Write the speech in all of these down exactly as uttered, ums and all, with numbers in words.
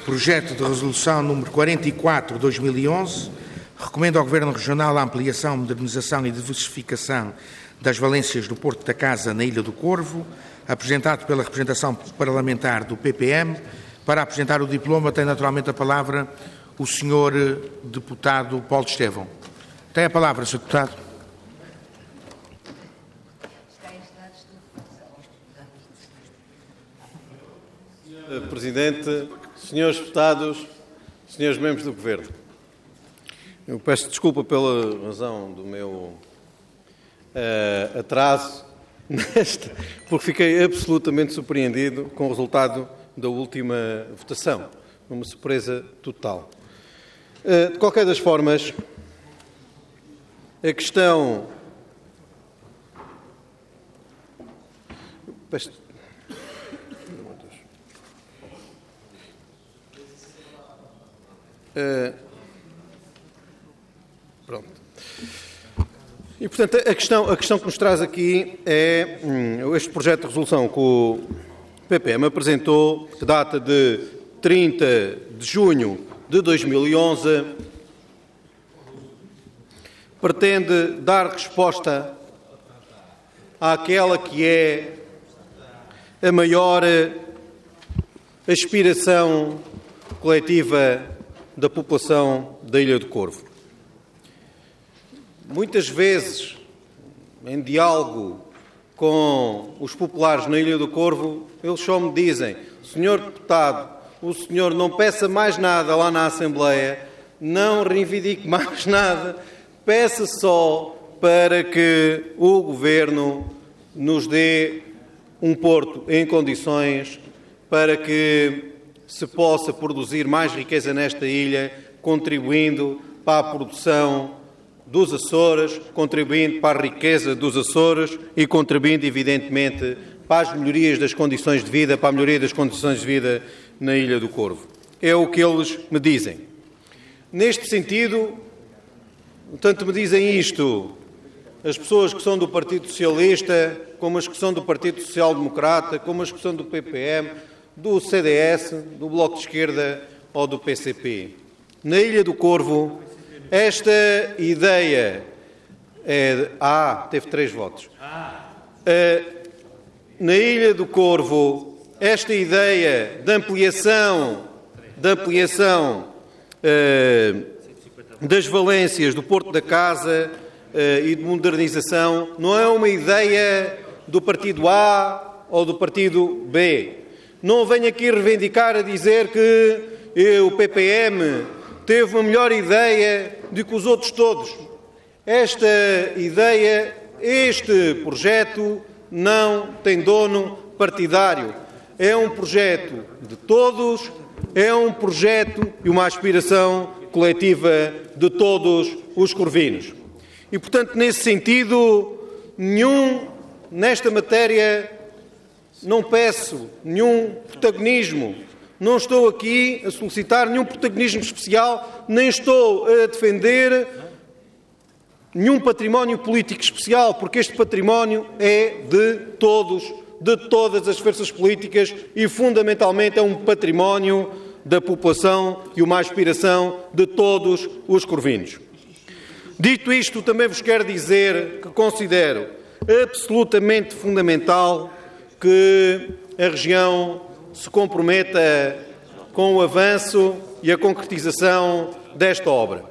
Projeto de Resolução número quarenta e quatro de dois mil e onze recomenda ao Governo Regional a ampliação, modernização e diversificação das valências do Porto da Casa na Ilha do Corvo, apresentado pela representação parlamentar do P P M. Para apresentar o diploma tem naturalmente a palavra o senhor deputado Paulo Estevão. Tem a palavra, senhor deputado. senhor Presidente, senhores deputados, senhores membros do Governo, eu peço desculpa pela razão do meu uh, atraso, nesta, porque fiquei absolutamente surpreendido com o resultado da última votação, uma surpresa total. Uh, de qualquer das formas, a questão... Peço... Uh, pronto. E, portanto, a questão, a questão que nos traz aqui é hum, este projeto de resolução que o P P M apresentou, que data de trinta de junho de dois mil e onze, pretende dar resposta àquela que é a maior aspiração coletiva da população da Ilha do Corvo. Muitas vezes, em diálogo com os populares na Ilha do Corvo, eles só me dizem: senhor deputado, o senhor não peça mais nada lá na Assembleia, não reivindique mais nada, peça só para que o Governo nos dê um porto em condições para que se possa produzir mais riqueza nesta ilha, contribuindo para a produção dos Açores, contribuindo para a riqueza dos Açores e contribuindo, evidentemente, para as melhorias das condições de vida, para a melhoria das condições de vida na Ilha do Corvo. É o que eles me dizem. Neste sentido, tanto me dizem isto as pessoas que são do Partido Socialista, como as que são do Partido Social Democrata, como as que são do P P M, do C D S, do Bloco de Esquerda ou do P C P. Na Ilha do Corvo, esta ideia é... Ah, teve três votos. Uh, na Ilha do Corvo, esta ideia de ampliação, de ampliação uh, das valências do Porto da Casa uh, e de modernização não é uma ideia do Partido A ou do Partido B. Não venho aqui reivindicar a dizer que o P P M teve uma melhor ideia do que os outros todos. Esta ideia, este projeto, não tem dono partidário. É um projeto de todos, é um projeto e uma aspiração coletiva de todos os corvinos. E, portanto, nesse sentido, nenhum, nesta matéria, não peço nenhum protagonismo, não estou aqui a solicitar nenhum protagonismo especial, nem estou a defender nenhum património político especial, porque este património é de todos, de todas as forças políticas e, fundamentalmente, é um património da população e uma aspiração de todos os corvinos. Dito isto, também vos quero dizer que considero absolutamente fundamental que a região se comprometa com o avanço e a concretização desta obra.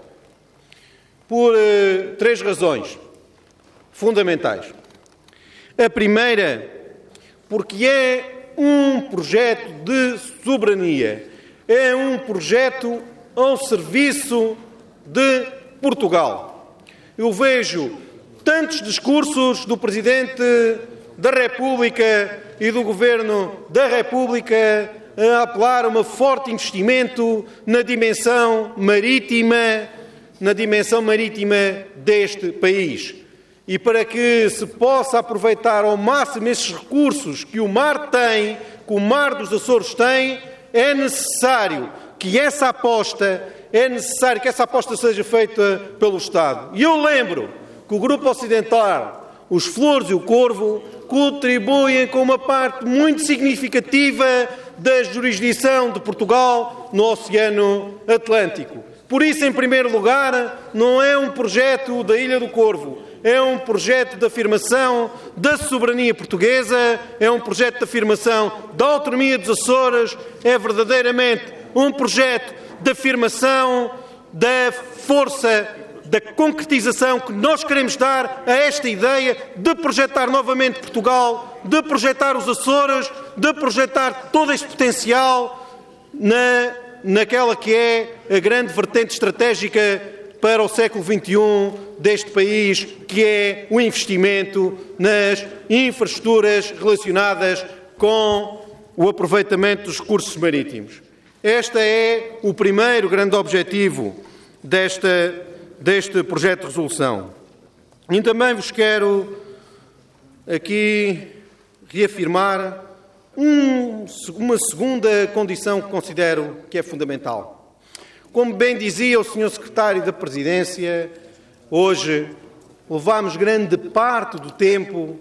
Por uh, três razões fundamentais. A primeira, porque é um projeto de soberania, é um projeto ao serviço de Portugal. Eu vejo tantos discursos do Presidente da República e do Governo da República a apelar a um forte investimento na dimensão marítima, na dimensão marítima deste país. E para que se possa aproveitar ao máximo esses recursos que o mar tem, que o mar dos Açores tem, é necessário que essa aposta, é necessário que essa aposta seja feita pelo Estado. E eu lembro que o Grupo Ocidental, os Flores e o Corvo, contribuem com uma parte muito significativa da jurisdição de Portugal no Oceano Atlântico. Por isso, em primeiro lugar, não é um projeto da Ilha do Corvo, é um projeto de afirmação da soberania portuguesa, é um projeto de afirmação da autonomia dos Açores, é verdadeiramente um projeto de afirmação da força, da concretização que nós queremos dar a esta ideia de projetar novamente Portugal, de projetar os Açores, de projetar todo este potencial na, naquela que é a grande vertente estratégica para o século vinte e um deste país, que é o investimento nas infraestruturas relacionadas com o aproveitamento dos recursos marítimos. Este é o primeiro grande objetivo desta, deste projeto de resolução. E também vos quero aqui reafirmar um, uma segunda condição que considero que é fundamental. Como bem dizia o senhor Secretário da Presidência, hoje levámos grande parte do tempo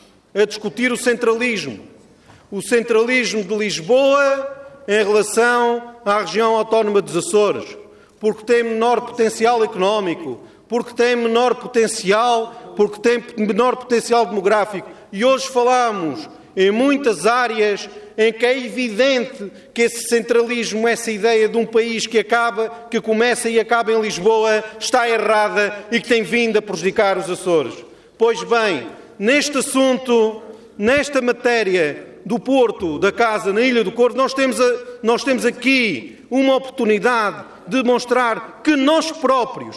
a discutir o centralismo. O centralismo de Lisboa em relação à região autónoma dos Açores, porque tem menor potencial económico, porque tem menor potencial, porque tem menor potencial demográfico. E hoje falamos em muitas áreas em que é evidente que esse centralismo, essa ideia de um país que acaba, que começa e acaba em Lisboa, está errada e que tem vindo a prejudicar os Açores. Pois bem, neste assunto, nesta matéria do Porto da Casa na Ilha do Corvo, nós temos, a, nós temos aqui uma oportunidade de demonstrar que nós próprios,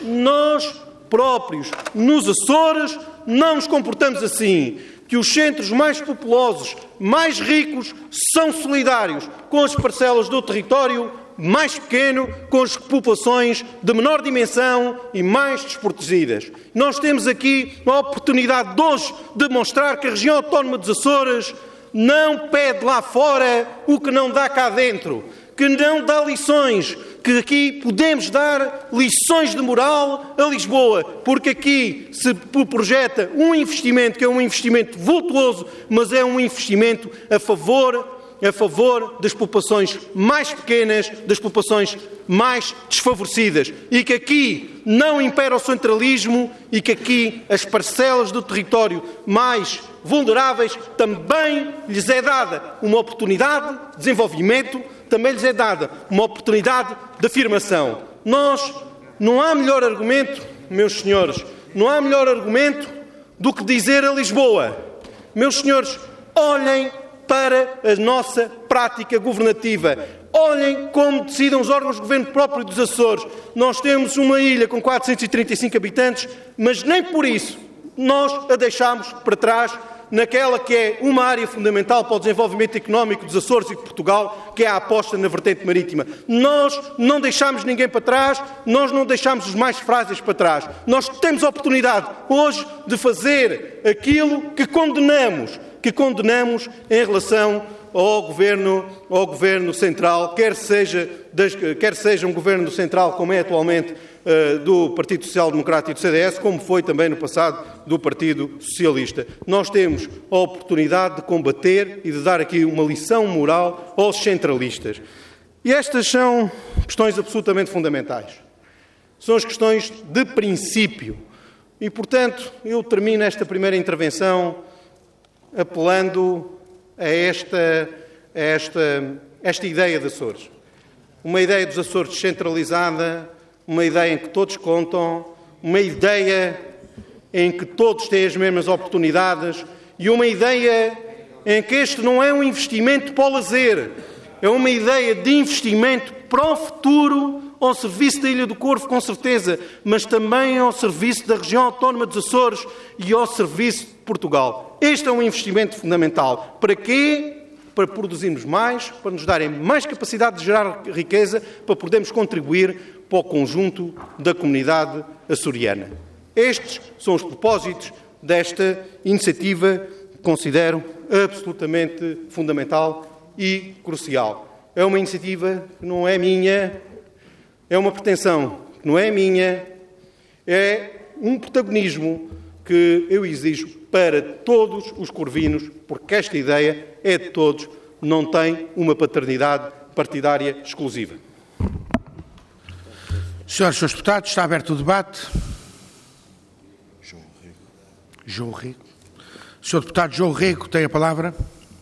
nós próprios, nos Açores, não nos comportamos assim. Que os centros mais populosos, mais ricos, são solidários com as parcelas do território mais pequeno, com as populações de menor dimensão e mais desprotegidas. Nós temos aqui a oportunidade de hoje de demonstrar que a região autónoma dos Açores não pede lá fora o que não dá cá dentro, que não dá lições, que aqui podemos dar lições de moral a Lisboa, porque aqui se projeta um investimento que é um investimento vultuoso, mas é um investimento a favor, a favor das populações mais pequenas, das populações mais desfavorecidas, e que aqui não impera o centralismo e que aqui as parcelas do território mais vulneráveis também lhes é dada uma oportunidade de desenvolvimento, também lhes é dada uma oportunidade de afirmação. Nós, não há melhor argumento, meus senhores, não há melhor argumento do que dizer a Lisboa: meus senhores, olhem para a nossa prática governativa, olhem como decidam os órgãos de governo próprio dos Açores. Nós temos uma ilha com quatrocentos e trinta e cinco habitantes, mas nem por isso nós a deixamos para trás naquela que é uma área fundamental para o desenvolvimento económico dos Açores e de Portugal, que é a aposta na vertente marítima. Nós não deixamos ninguém para trás, nós não deixamos os mais frágeis para trás. Nós temos a oportunidade hoje de fazer aquilo que condenamos, que condenamos em relação ao Governo, ao Governo Central, quer seja, quer seja um Governo Central como é atualmente do Partido Social Democrático e do C D S, como foi também no passado do Partido Socialista. Nós temos a oportunidade de combater e de dar aqui uma lição moral aos centralistas. E estas são questões absolutamente fundamentais. São as questões de princípio. E, portanto, eu termino esta primeira intervenção apelando a esta, a esta, esta ideia de Açores. Uma ideia dos Açores descentralizada, uma ideia em que todos contam, uma ideia em que todos têm as mesmas oportunidades e uma ideia em que este não é um investimento para o lazer, é uma ideia de investimento para o futuro, ao serviço da Ilha do Corvo, com certeza, mas também ao serviço da região autónoma dos Açores e ao serviço de Portugal. Este é um investimento fundamental. Para quê? Para produzirmos mais, para nos darem mais capacidade de gerar riqueza, para podermos contribuir para o conjunto da comunidade açoriana. Estes são os propósitos desta iniciativa que considero absolutamente fundamental e crucial. É uma iniciativa que não é minha, é uma pretensão que não é minha, é um protagonismo que eu exijo para todos os corvinos, porque esta ideia é de todos, não tem uma paternidade partidária exclusiva. Senhores, senhores deputados, está aberto o debate. João Rego. senhor Deputado João Rego tem a palavra.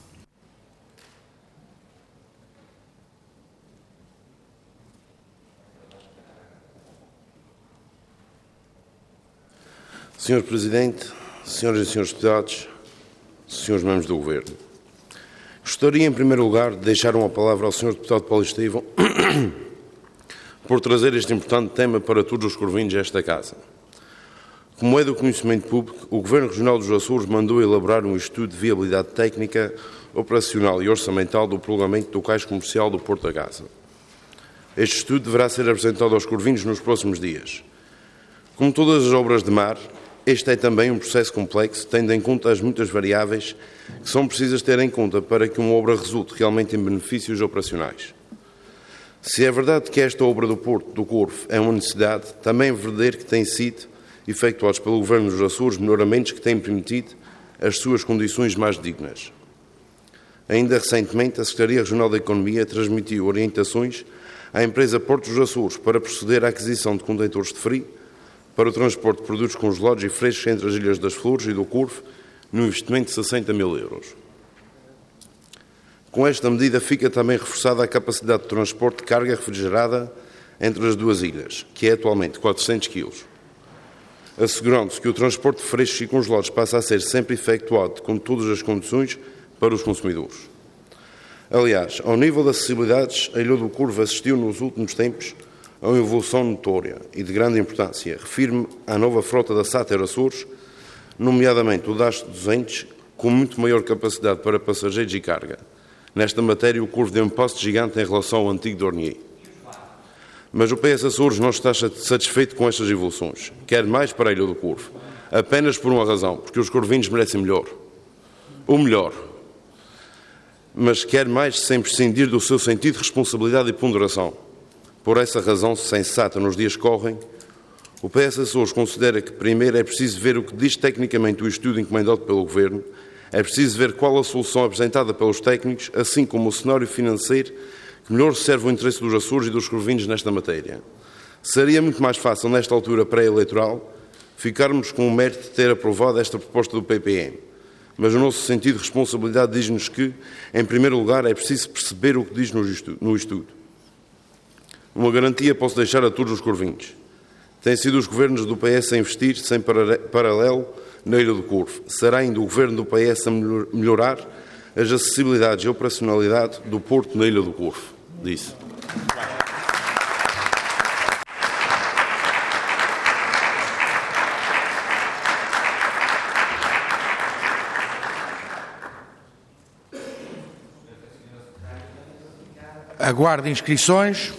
senhor Presidente, senhoras e senhores deputados, senhores membros do Governo, gostaria em primeiro lugar de deixar uma palavra ao senhor Deputado Paulo Estevão por trazer este importante tema para todos os corvinhos desta Casa. Como é do conhecimento público, o Governo Regional dos Açores mandou elaborar um estudo de viabilidade técnica, operacional e orçamental do prolongamento do cais comercial do Porto da Gaza. Este estudo deverá ser apresentado aos corvinhos nos próximos dias. Como todas as obras de mar, este é também um processo complexo, tendo em conta as muitas variáveis que são precisas ter em conta para que uma obra resulte realmente em benefícios operacionais. Se é verdade que esta obra do Porto do Corvo é uma necessidade, também é verdadeiro que tem sido efetuados pelo Governo dos Açores melhoramentos que têm permitido as suas condições mais dignas. Ainda recentemente, a Secretaria Regional da Economia transmitiu orientações à empresa Portos dos Açores para proceder à aquisição de contentores de frio para o transporte de produtos congelados e frescos entre as Ilhas das Flores e do Corvo, num investimento de sessenta mil euros. Com esta medida fica também reforçada a capacidade de transporte de carga refrigerada entre as duas ilhas, que é atualmente quatrocentos quilos, assegurando-se que o transporte de frescos e congelados passa a ser sempre efetuado com todas as condições para os consumidores. Aliás, ao nível das acessibilidades, a Ilha do Corvo assistiu nos últimos tempos a uma evolução notória e de grande importância. Refiro-me à nova frota da Sáter Açores, nomeadamente o DASH duzentos, com muito maior capacidade para passageiros e carga. Nesta matéria, o Corvo deu um passo gigante em relação ao antigo Dornier. Mas o P S Açores não está satisfeito com estas evoluções. Quer mais para a Ilha do Corvo. Apenas por uma razão, porque os corvinhos merecem melhor. O melhor. Mas quer mais sem prescindir do seu sentido de responsabilidade e ponderação. Por essa razão sensata nos dias que correm, o P S Açores considera que primeiro é preciso ver o que diz tecnicamente o estudo encomendado pelo Governo, é preciso ver qual a solução apresentada pelos técnicos, assim como o cenário financeiro que melhor serve o interesse dos Açores e dos corvinhos nesta matéria. Seria muito mais fácil, nesta altura pré-eleitoral, ficarmos com o mérito de ter aprovado esta proposta do P P M. Mas o nosso sentido de responsabilidade diz-nos que, em primeiro lugar, é preciso perceber o que diz no estudo. Uma garantia posso deixar a todos os corvinhos. Têm sido os governos do P S a investir sem paralelo na Ilha do Corvo. Será ainda o governo do P S a melhorar as acessibilidades e a operacionalidade do Porto na Ilha do Corvo. Disse. Aguardo inscrições.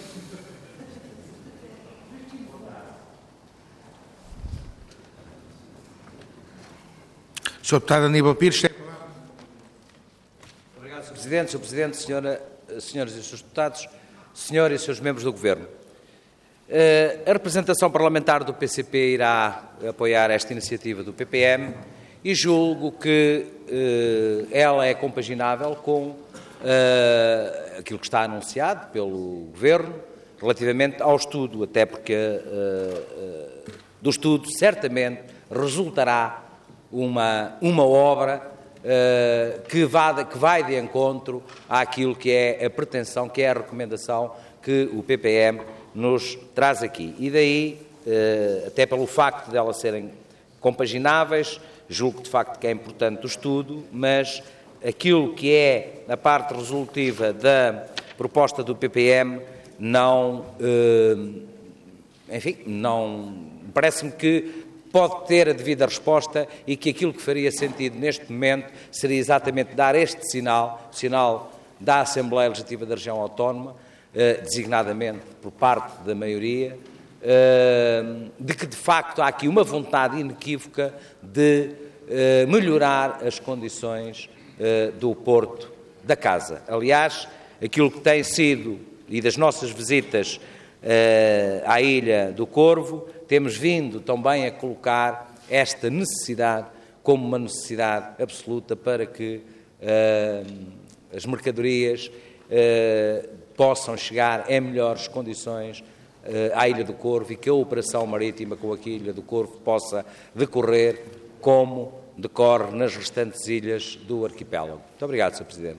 senhor Deputado Aníbal Pires, tem a palavra. Obrigado, senhor Presidente. senhor Presidente, senhora, senhoras e senhores deputados, senhores e senhores membros do Governo. A representação parlamentar do P C P irá apoiar esta iniciativa do P P M e julgo que ela é compaginável com aquilo que está anunciado pelo Governo relativamente ao estudo, até porque do estudo certamente resultará Uma, uma obra uh, que, vá, que vai de encontro àquilo que é a pretensão, que é a recomendação que o P P M nos traz aqui. E daí, uh, até pelo facto de elas serem compagináveis, julgo de facto que é importante o estudo, mas aquilo que é a parte resolutiva da proposta do P P M não, uh, enfim, não, parece-me que pode ter a devida resposta e que aquilo que faria sentido neste momento seria exatamente dar este sinal, o sinal da Assembleia Legislativa da Região Autónoma, eh, designadamente por parte da maioria, eh, de que de facto há aqui uma vontade inequívoca de eh, melhorar as condições eh, do Porto da Casa. Aliás, aquilo que tem sido, e das nossas visitas eh, à Ilha do Corvo, temos vindo também a colocar esta necessidade como uma necessidade absoluta para que uh, as mercadorias eh, possam chegar em melhores condições eh, à Ilha do Corvo e que a operação marítima com a Ilha do Corvo possa decorrer como decorre nas restantes ilhas do arquipélago. Muito obrigado, senhor Presidente.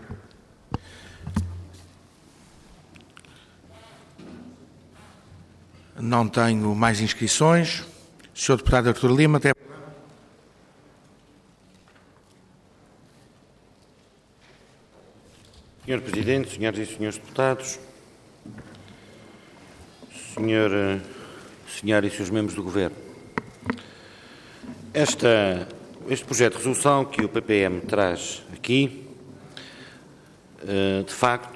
Não tenho mais inscrições. senhor Deputado Artur Lima, até... senhor Presidente, senhoras e senhores deputados, senhor, senhora e senhores membros do Governo, esta, este projeto de resolução que o P P M traz aqui, de facto,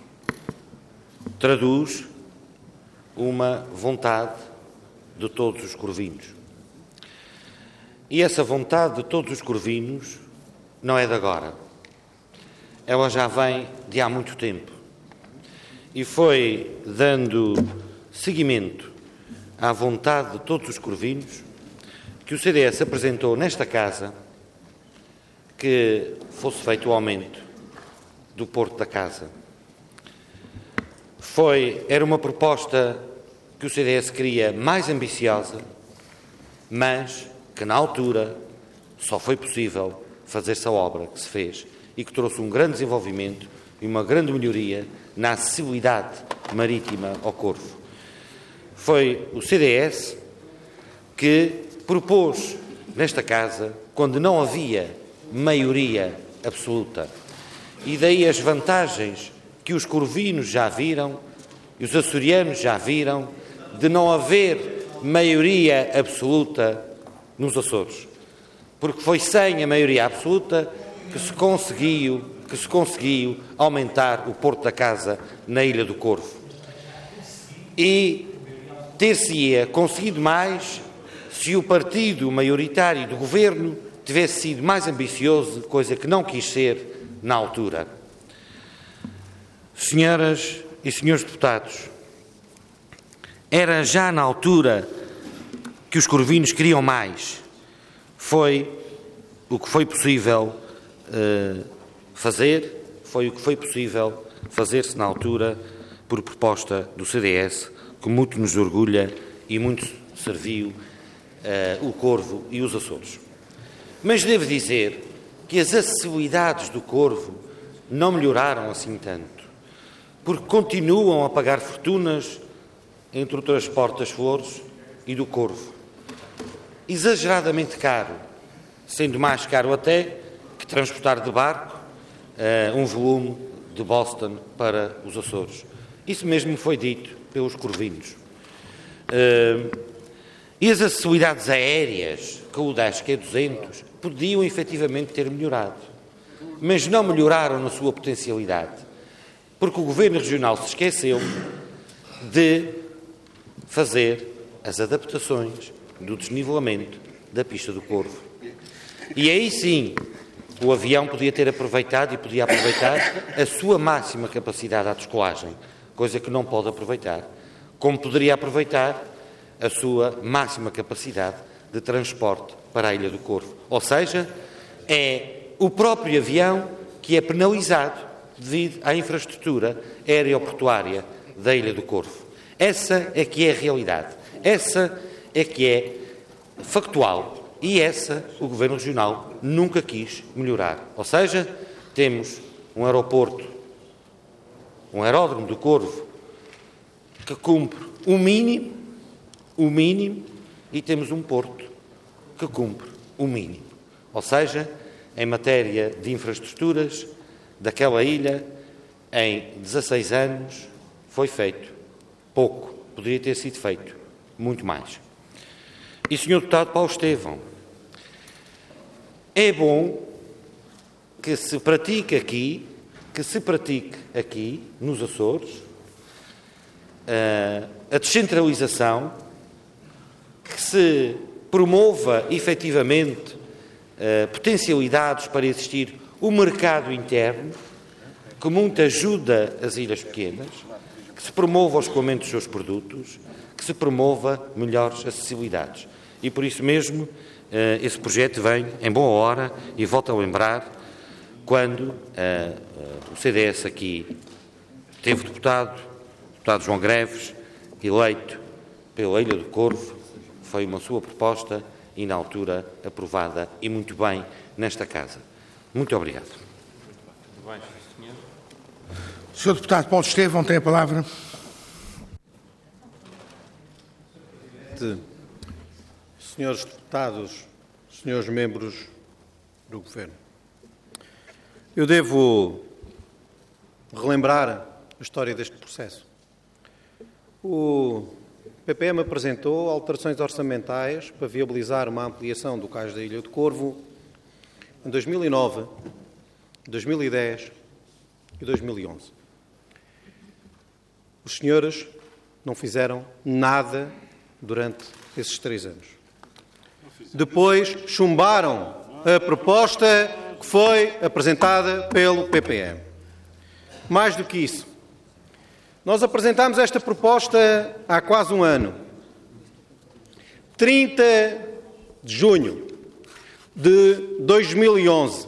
traduz uma vontade de todos os corvinos. E essa vontade de todos os corvinos não é de agora. Ela já vem de há muito tempo e foi dando seguimento à vontade de todos os corvinos que o C D S apresentou nesta Casa que fosse feito o aumento do Porto da Casa. Foi, era uma proposta que o C D S queria mais ambiciosa, mas que na altura só foi possível fazer-se a obra que se fez e que trouxe um grande desenvolvimento e uma grande melhoria na acessibilidade marítima ao Corvo. Foi o C D S que propôs nesta Casa, quando não havia maioria absoluta, e daí as vantagens que os corvinos já viram e os açorianos já viram de não haver maioria absoluta nos Açores, porque foi sem a maioria absoluta que se conseguiu, que se conseguiu aumentar o Porto da Casa na Ilha do Corvo. E ter-se-ia conseguido mais se o partido maioritário do Governo tivesse sido mais ambicioso, coisa que não quis ser na altura. Senhoras e senhores deputados, era já na altura que os corvinos queriam mais. Foi o que foi possível uh, fazer, foi o que foi possível fazer-se na altura por proposta do C D S, que muito nos orgulha e muito serviu uh, o Corvo e os Açores. Mas devo dizer que as acessibilidades do Corvo não melhoraram assim tanto, porque continuam a pagar fortunas entre o transporte das flores e do Corvo. Exageradamente caro, sendo mais caro até que transportar de barco uh, um volume de Boston para os Açores. Isso mesmo foi dito pelos corvinos. Uh, e as acessibilidades aéreas, com o Dash Q duzentos, podiam efetivamente ter melhorado, mas não melhoraram na sua potencialidade, porque o Governo Regional se esqueceu de fazer as adaptações do desnivelamento da pista do Corvo. E aí sim, o avião podia ter aproveitado e podia aproveitar a sua máxima capacidade à descolagem, coisa que não pode aproveitar, como poderia aproveitar a sua máxima capacidade de transporte para a Ilha do Corvo. Ou seja, é o próprio avião que é penalizado devido à infraestrutura aeroportuária da Ilha do Corvo. Essa é que é a realidade. Essa é que é factual. E essa o Governo Regional nunca quis melhorar. Ou seja, temos um aeroporto, um aeródromo do Corvo, que cumpre o mínimo, o mínimo, e temos um porto que cumpre o mínimo. Ou seja, em matéria de infraestruturas daquela ilha, em dezasseis anos, foi feito pouco. Poderia ter sido feito muito mais. E, senhor Deputado Paulo Estevão, é bom que se pratique aqui, que se pratique aqui, nos Açores, a descentralização, que se promova efetivamente potencialidades para existir o mercado interno, que muito ajuda as ilhas pequenas, que se promova o escoamento dos seus produtos, que se promova melhores acessibilidades. E por isso mesmo esse projeto vem em boa hora e volto a lembrar quando uh, uh, o C D S aqui teve deputado, o deputado João Greves, eleito pela Ilha do Corvo, foi uma sua proposta e, na altura, aprovada e muito bem nesta Casa. Muito obrigado. O senhor Deputado Paulo Estevão tem a palavra. Senhores Deputados, senhores membros do Governo, eu devo relembrar a história deste processo. O P P M apresentou alterações orçamentais para viabilizar uma ampliação do cais da Ilha do Corvo em dois mil e nove, dois mil e dez e dois mil e onze. Os senhores não fizeram nada durante esses três anos. Depois chumbaram a proposta que foi apresentada pelo P P M. Mais do que isso, nós apresentámos esta proposta há quase um ano. trinta de junho de dois mil e onze.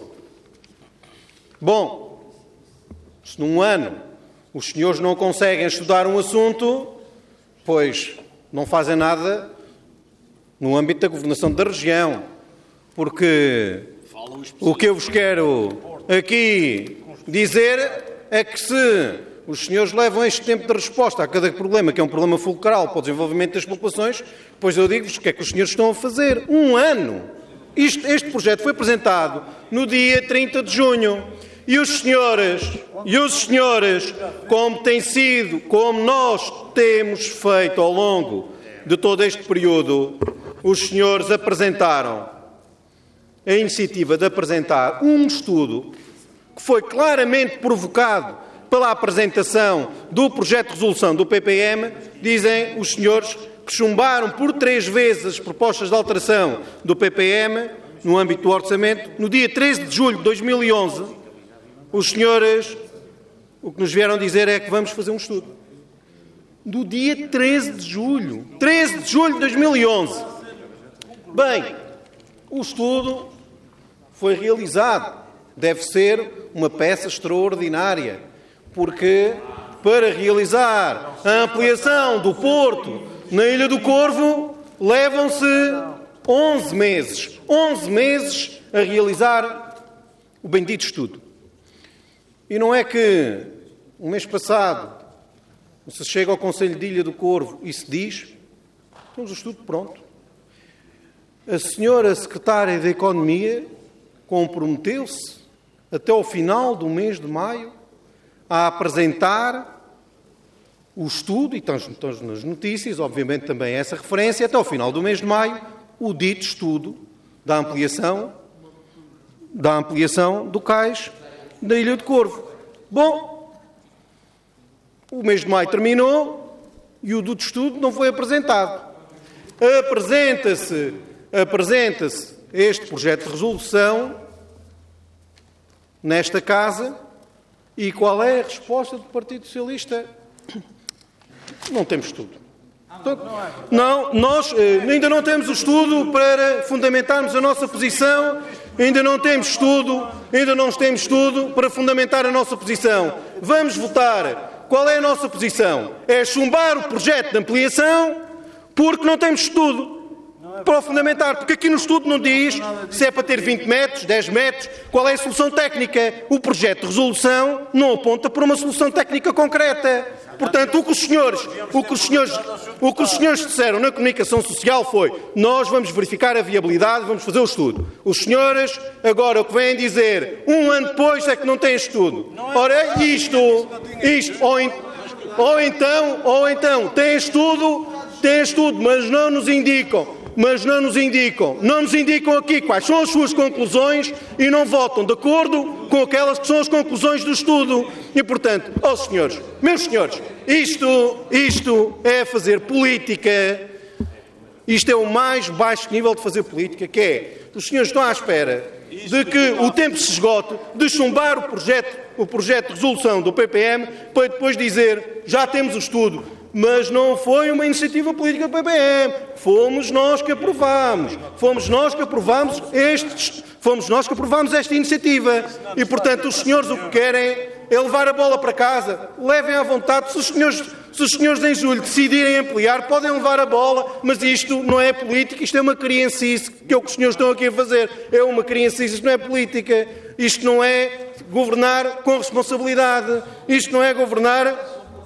Bom, se num ano os senhores não conseguem estudar um assunto, pois não fazem nada no âmbito da governação da região, porque o que eu vos quero aqui dizer é que se os senhores levam este tempo de resposta a cada problema, que é um problema fulcral para o desenvolvimento das populações, pois eu digo-vos o que é que os senhores estão a fazer. Um ano! Isto, este projeto foi apresentado no dia trinta de junho. E os senhores, e os senhores, como tem sido, como nós temos feito ao longo de todo este período, os senhores apresentaram a iniciativa de apresentar um estudo que foi claramente provocado pela apresentação do projeto de resolução do P P M. Dizem os senhores que chumbaram por três vezes as propostas de alteração do P P M no âmbito do orçamento. No dia treze de julho de dois mil e onze, os senhores o que nos vieram dizer é que vamos fazer um estudo. Do dia treze de julho. treze de julho de dois mil e onze. Bem, o estudo foi realizado. Deve ser uma peça extraordinária, porque para realizar a ampliação do porto na Ilha do Corvo levam-se onze meses. onze meses a realizar o bendito estudo. E não é que o mês passado se chega ao Conselho de Ilha do Corvo e se diz: temos o estudo pronto. A senhora Secretária da Economia comprometeu-se até ao final do mês de maio a apresentar o estudo, e estamos nas notícias, obviamente também essa referência, até ao final do mês de maio, o dito estudo da ampliação, da ampliação do cais da Ilha do Corvo. Bom, o mês de maio terminou e o dito estudo não foi apresentado. Apresenta-se, apresenta-se este projeto de resolução nesta Casa, e qual é a resposta do Partido Socialista? Não temos estudo. Não, nós ainda não temos o estudo para fundamentarmos a nossa posição, ainda não temos estudo, ainda não temos estudo para fundamentar a nossa posição. Vamos votar. Qual é a nossa posição? É chumbar o projeto de ampliação porque não temos estudo para o fundamentar, porque aqui no estudo não diz se é para ter vinte metros, dez metros, qual é a solução técnica. O projeto de resolução não aponta para uma solução técnica concreta. Portanto, o que os senhores, o que os senhores, o que os senhores disseram na comunicação social foi: nós vamos verificar a viabilidade, vamos fazer o estudo. Os senhores agora o que vêm dizer, um ano depois, é que não têm estudo. Ora, isto, isto, ou, in, ou então, ou então, têm estudo, têm estudo, mas não nos indicam. Mas não nos indicam, não nos indicam aqui quais são as suas conclusões e não votam de acordo com aquelas que são as conclusões do estudo. E, portanto, ó senhores, meus senhores, isto, isto é fazer política, isto é o mais baixo nível de fazer política, que é, os senhores estão à espera de que o tempo se esgote, de chumbar o projeto, o projeto de resolução do P P M, para depois dizer, já temos o estudo. Mas não foi uma iniciativa política do P P M. Fomos nós que aprovámos. Fomos nós que aprovámos este, Fomos nós que aprovámos esta iniciativa. E, portanto, os senhores o que querem é levar a bola para casa. Levem à vontade. Se os senhores, se os senhores em julho decidirem ampliar, podem levar a bola, mas isto não é política, isto é uma criancice, que é o que os senhores estão aqui a fazer. É uma criancice, isto não é política. Isto não é governar com responsabilidade. Isto não é governar...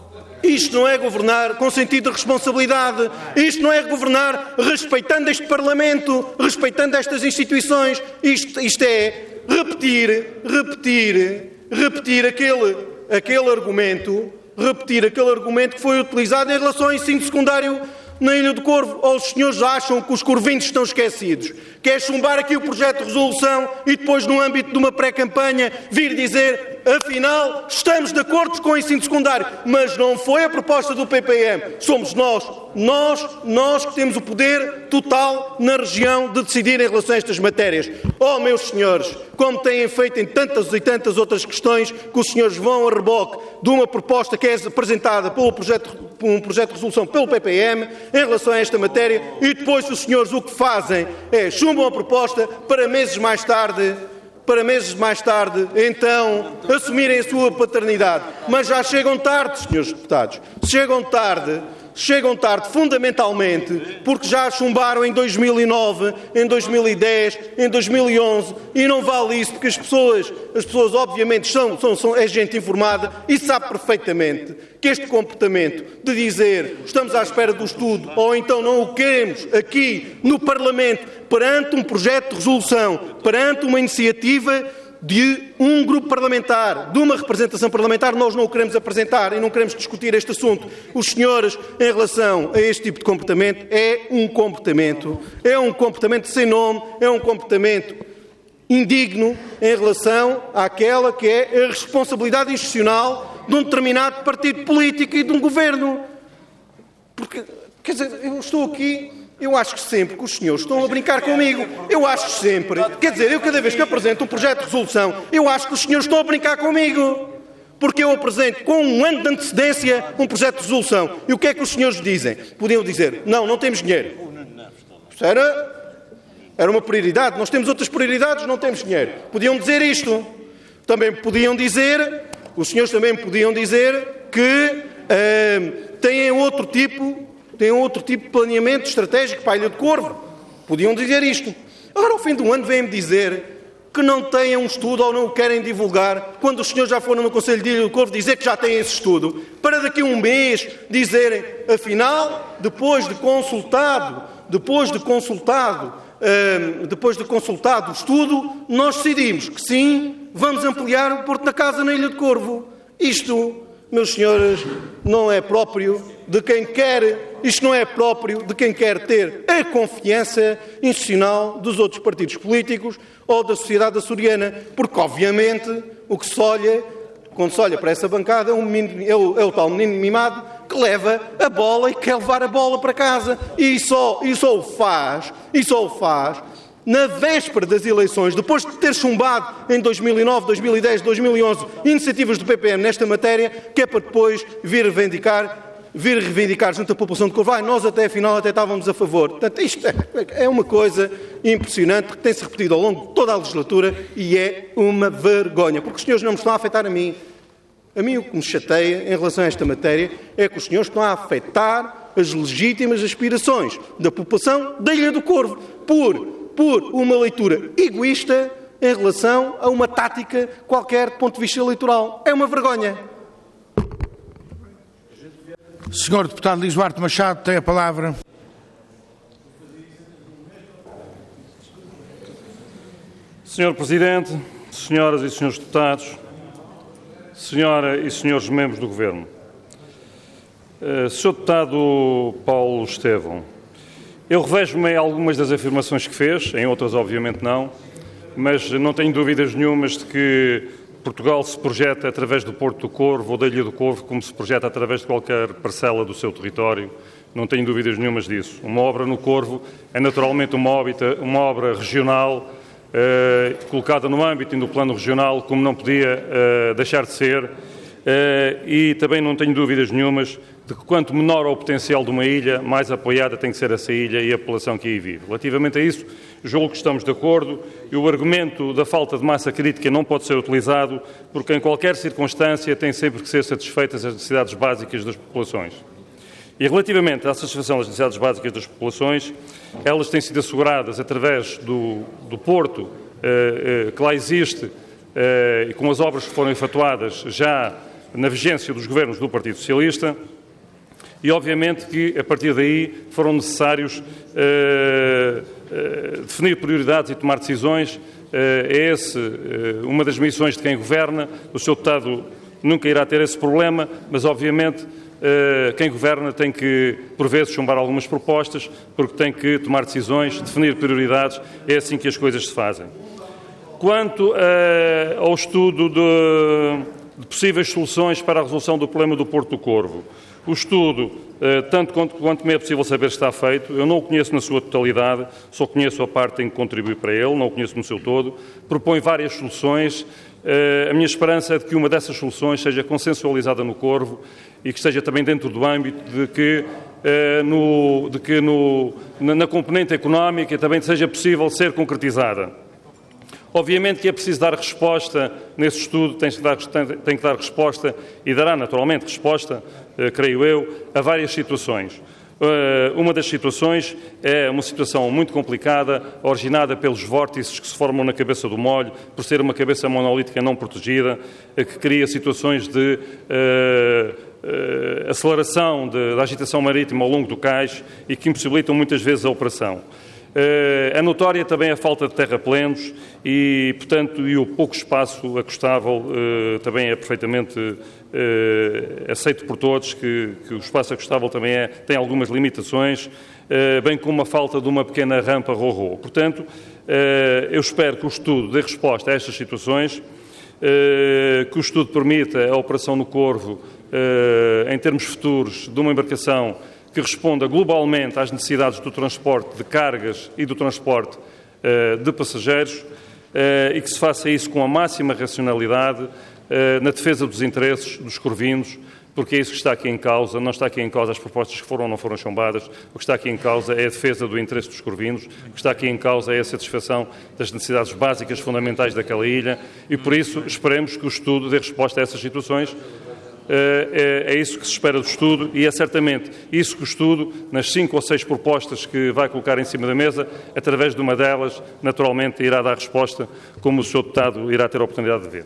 Isto não é governar com sentido de responsabilidade. Isto não é governar respeitando este Parlamento, respeitando estas instituições. Isto, isto é repetir, repetir, repetir aquele, aquele argumento, repetir aquele argumento que foi utilizado em relação ao ensino secundário na Ilha do Corvo. Ou os senhores acham que os corvinhos estão esquecidos? Quer chumbar aqui o projeto de resolução e depois, no âmbito de uma pré-campanha, vir dizer, afinal, estamos de acordo com o ensino secundário, mas não foi a proposta do P P M. Somos nós, nós, nós que temos o poder total na região de decidir em relação a estas matérias. Oh, meus senhores, como têm feito em tantas e tantas outras questões, que os senhores vão a reboque de uma proposta que é apresentada pelo projeto, por um projeto de resolução pelo P P M em relação a esta matéria, e depois os senhores o que fazem é chumbam a proposta para meses mais tarde, para meses mais tarde, então, assumirem a sua paternidade. Mas já chegam tarde, senhores deputados. Chegam tarde, chegam tarde fundamentalmente, porque já chumbaram em dois mil e nove, em dois mil e dez, em dois mil e onze, e não vale isso, porque as pessoas, as pessoas obviamente, são, são, são, é gente informada e sabe perfeitamente que este comportamento de dizer estamos à espera do estudo ou então não o queremos aqui no Parlamento perante um projeto de resolução, perante uma iniciativa de um grupo parlamentar, de uma representação parlamentar, nós não o queremos apresentar e não queremos discutir este assunto. Os senhores, em relação a este tipo de comportamento, é um comportamento, é um comportamento sem nome, é um comportamento indigno em relação àquela que é a responsabilidade institucional de um determinado partido político e de um governo. Porque, quer dizer, eu estou aqui... Eu acho sempre que os senhores estão a brincar comigo. Eu acho sempre. Quer dizer, eu cada vez que apresento um projeto de resolução, eu acho que os senhores estão a brincar comigo. Porque eu apresento com um ano de antecedência um projeto de resolução. E o que é que os senhores dizem? Podiam dizer, não, não temos dinheiro. Isso era, era uma prioridade. Nós temos outras prioridades, não temos dinheiro. Podiam dizer isto. Também podiam dizer, os senhores também podiam dizer que uh, têm outro tipo... têm outro tipo de planeamento estratégico para a Ilha do Corvo. Podiam dizer isto. Agora, ao fim do ano, vêm-me dizer que não têm um estudo ou não o querem divulgar, quando os senhores já foram no Conselho de Ilha do Corvo dizer que já têm esse estudo, para daqui a um mês dizerem, afinal, depois de consultado, depois de consultado, hum, depois de consultado o estudo, nós decidimos que sim, vamos ampliar o Porto da Casa na Ilha do Corvo. Isto, meus senhores, não é próprio de quem quer, isto não é próprio de quem quer ter a confiança institucional dos outros partidos políticos ou da sociedade açoriana, porque, obviamente, o que se olha, quando se olha para essa bancada, é, um menino, é, o, é o tal menino mimado que leva a bola e quer levar a bola para casa. E só, e só o faz, e só o faz na véspera das eleições, depois de ter chumbado em dois mil e nove, dois mil e dez, dois mil e onze iniciativas do P P M nesta matéria, que é para depois vir reivindicar, vir reivindicar junto à população de Corvo. Ah, nós até afinal até estávamos a favor. Portanto, isto é, é uma coisa impressionante, que tem-se repetido ao longo de toda a legislatura e é uma vergonha, porque os senhores não me estão a afetar a mim. A mim o que me chateia em relação a esta matéria é que os senhores estão a afetar as legítimas aspirações da população da Ilha do Corvo, por por uma leitura egoísta em relação a uma tática qualquer do ponto de vista eleitoral. É uma vergonha. senhor Deputado Luís Duarte Machado tem a palavra. senhor Presidente, senhoras e senhores deputados, senhora e senhores membros do Governo. senhor Deputado Paulo Estevão, eu revejo-me em algumas das afirmações que fez, em outras obviamente não, mas não tenho dúvidas nenhumas de que Portugal se projeta através do Porto do Corvo ou da Ilha do Corvo, como se projeta através de qualquer parcela do seu território. Não tenho dúvidas nenhumas disso. Uma obra no Corvo é naturalmente uma, óbita, uma obra regional, eh, colocada no âmbito e no plano regional, como não podia eh, deixar de ser, e também não tenho dúvidas nenhumas de que quanto menor o potencial de uma ilha, mais apoiada tem que ser essa ilha e a população que aí vive. Relativamente a isso, julgo que estamos de acordo e o argumento da falta de massa crítica não pode ser utilizado porque em qualquer circunstância tem sempre que ser satisfeitas as necessidades básicas das populações. E relativamente à satisfação das necessidades básicas das populações, elas têm sido asseguradas através do, do porto eh, eh, que lá existe eh, e com as obras que foram efetuadas já na vigência dos governos do Partido Socialista. E, obviamente, que, a partir daí, foram necessários uh, uh, definir prioridades e tomar decisões. Uh, é esse uh, uma das missões de quem governa. O senhor Deputado nunca irá ter esse problema, mas, obviamente, uh, quem governa tem que, por vezes, chumbar algumas propostas, porque tem que tomar decisões, definir prioridades. É assim que as coisas se fazem. Quanto uh, ao estudo de, de possíveis soluções para a resolução do problema do Porto do Corvo, o estudo, tanto quanto me é possível saber, está feito. Eu não o conheço na sua totalidade, só conheço a parte em que contribui para ele, não o conheço no seu todo. Propõe várias soluções. A minha esperança é de que uma dessas soluções seja consensualizada no Corvo e que esteja também dentro do âmbito de que, no, de que no, na componente económica também seja possível ser concretizada. Obviamente que é preciso dar resposta, nesse estudo tem que dar, tem que dar resposta e dará naturalmente resposta, eh, creio eu, a várias situações. Uh, uma das situações é uma situação muito complicada, originada pelos vórtices que se formam na cabeça do molho, por ser uma cabeça monolítica não protegida, uh, que cria situações de uh, uh, aceleração de, da agitação marítima ao longo do cais e que impossibilitam muitas vezes a operação. É notória também a falta de terraplenos e, portanto, e o pouco espaço acostável também é perfeitamente aceito por todos, que, que o espaço acostável também é, tem algumas limitações, bem como a falta de uma pequena rampa ro-ro. Portanto, eu espero que o estudo dê resposta a estas situações, que o estudo permita a operação no Corvo, em termos futuros, de uma embarcação que responda globalmente às necessidades do transporte de cargas e do transporte uh, de passageiros uh, e que se faça isso com a máxima racionalidade uh, na defesa dos interesses dos corvinos, porque é isso que está aqui em causa. Não está aqui em causa as propostas que foram ou não foram chumbadas. O que está aqui em causa é a defesa do interesse dos corvinos. O que está aqui em causa é a satisfação das necessidades básicas fundamentais daquela ilha e, por isso, esperemos que o estudo dê resposta a essas situações. É, é isso que se espera do estudo e é certamente isso que o estudo, nas cinco ou seis propostas que vai colocar em cima da mesa, através de uma delas, naturalmente, irá dar resposta, como o senhor Deputado irá ter a oportunidade de ver.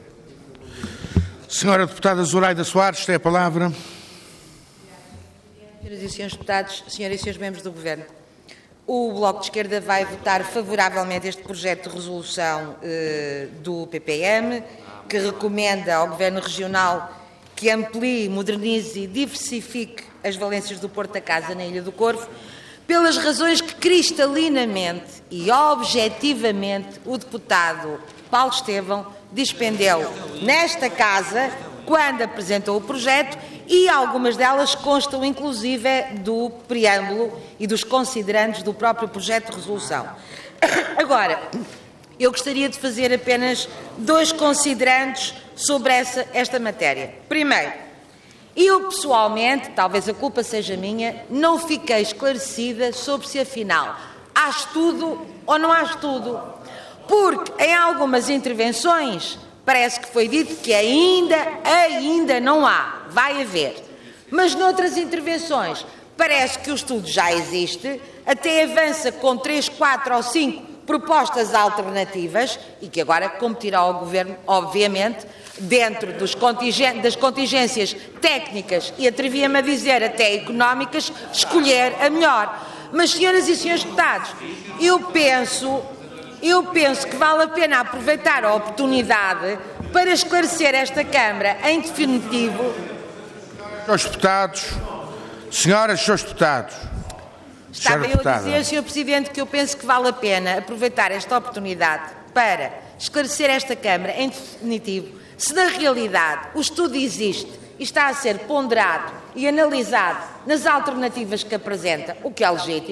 Senhora Deputada Zoraida Soares, tem a palavra. Senhoras e senhores Deputados, senhoras e senhores membros do Governo, o Bloco de Esquerda vai votar favoravelmente este projeto de resolução eh, do P P M, que recomenda ao Governo Regional que amplie, modernize e diversifique as valências do Porto da Casa na Ilha do Corvo, pelas razões que cristalinamente e objetivamente o deputado Paulo Estevão dispendeu nesta Casa quando apresentou o projeto e algumas delas constam inclusive do preâmbulo e dos considerandos do próprio projeto de resolução. Agora, eu gostaria de fazer apenas dois considerandos sobre essa, esta matéria. Primeiro, eu pessoalmente, talvez a culpa seja minha, não fiquei esclarecida sobre se afinal há estudo ou não há estudo. Porque em algumas intervenções parece que foi dito que ainda, ainda não há, vai haver. Mas noutras intervenções parece que o estudo já existe, até avança com três, quatro ou cinco propostas alternativas e que agora competirá ao Governo, obviamente, dentro dos contingên- das contingências técnicas e, atrevia-me a dizer, até económicas, escolher a melhor. Mas, senhoras e senhores deputados, eu penso, eu penso que vale a pena aproveitar a oportunidade para esclarecer esta Câmara em definitivo. Senhores deputados, senhoras e senhores deputados. Estava eu a dizer, senhor Presidente, que eu penso que vale a pena aproveitar esta oportunidade para esclarecer esta Câmara, em definitivo, se na realidade o estudo existe e está a ser ponderado e analisado nas alternativas que apresenta, o que é legítimo,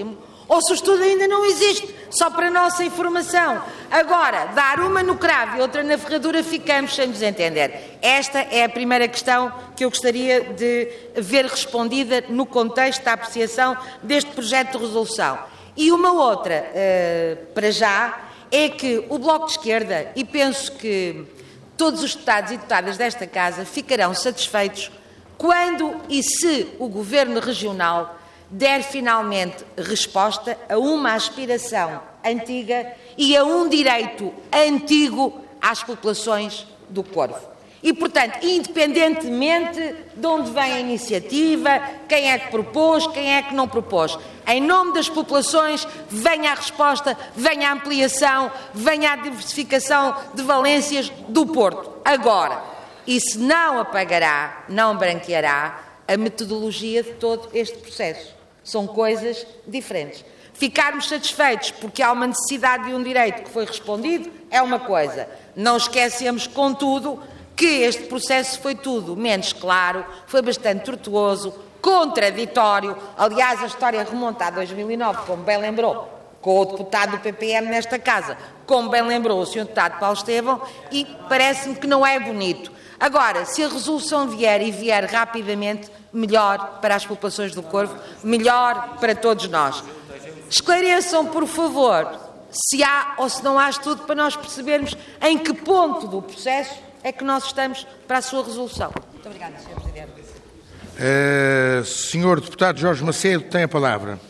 ou se o estudo ainda não existe, só para a nossa informação. Agora, dar uma no cravo e outra na ferradura, ficamos sem nos entender. Esta é a primeira questão que eu gostaria de ver respondida no contexto da apreciação deste projeto de resolução. E uma outra, uh, para já, é que o Bloco de Esquerda, e penso que todos os deputados e deputadas desta Casa ficarão satisfeitos quando e se o Governo Regional der finalmente resposta a uma aspiração antiga e a um direito antigo às populações do Corvo. E, portanto, independentemente de onde vem a iniciativa, quem é que propôs, quem é que não propôs, em nome das populações, venha a resposta, venha a ampliação, venha a diversificação de valências do Porto. Agora, isso não apagará, não branqueará a metodologia de todo este processo. São coisas diferentes. Ficarmos satisfeitos porque há uma necessidade de um direito que foi respondido é uma coisa. Não esquecemos, contudo, que este processo foi tudo menos claro, foi bastante tortuoso, contraditório. Aliás, a história remonta a dois mil e nove, como bem lembrou, com o deputado do P P M nesta Casa, como bem lembrou o senhor deputado Paulo Estevão, e parece-me que não é bonito. Agora, se a resolução vier e vier rapidamente, melhor para as populações do Corvo, melhor para todos nós. Esclareçam, por favor, se há ou se não há estudo para nós percebermos em que ponto do processo é que nós estamos para a sua resolução. Muito obrigada, senhor Presidente. Uh, senhor Deputado Jorge Macedo tem a palavra.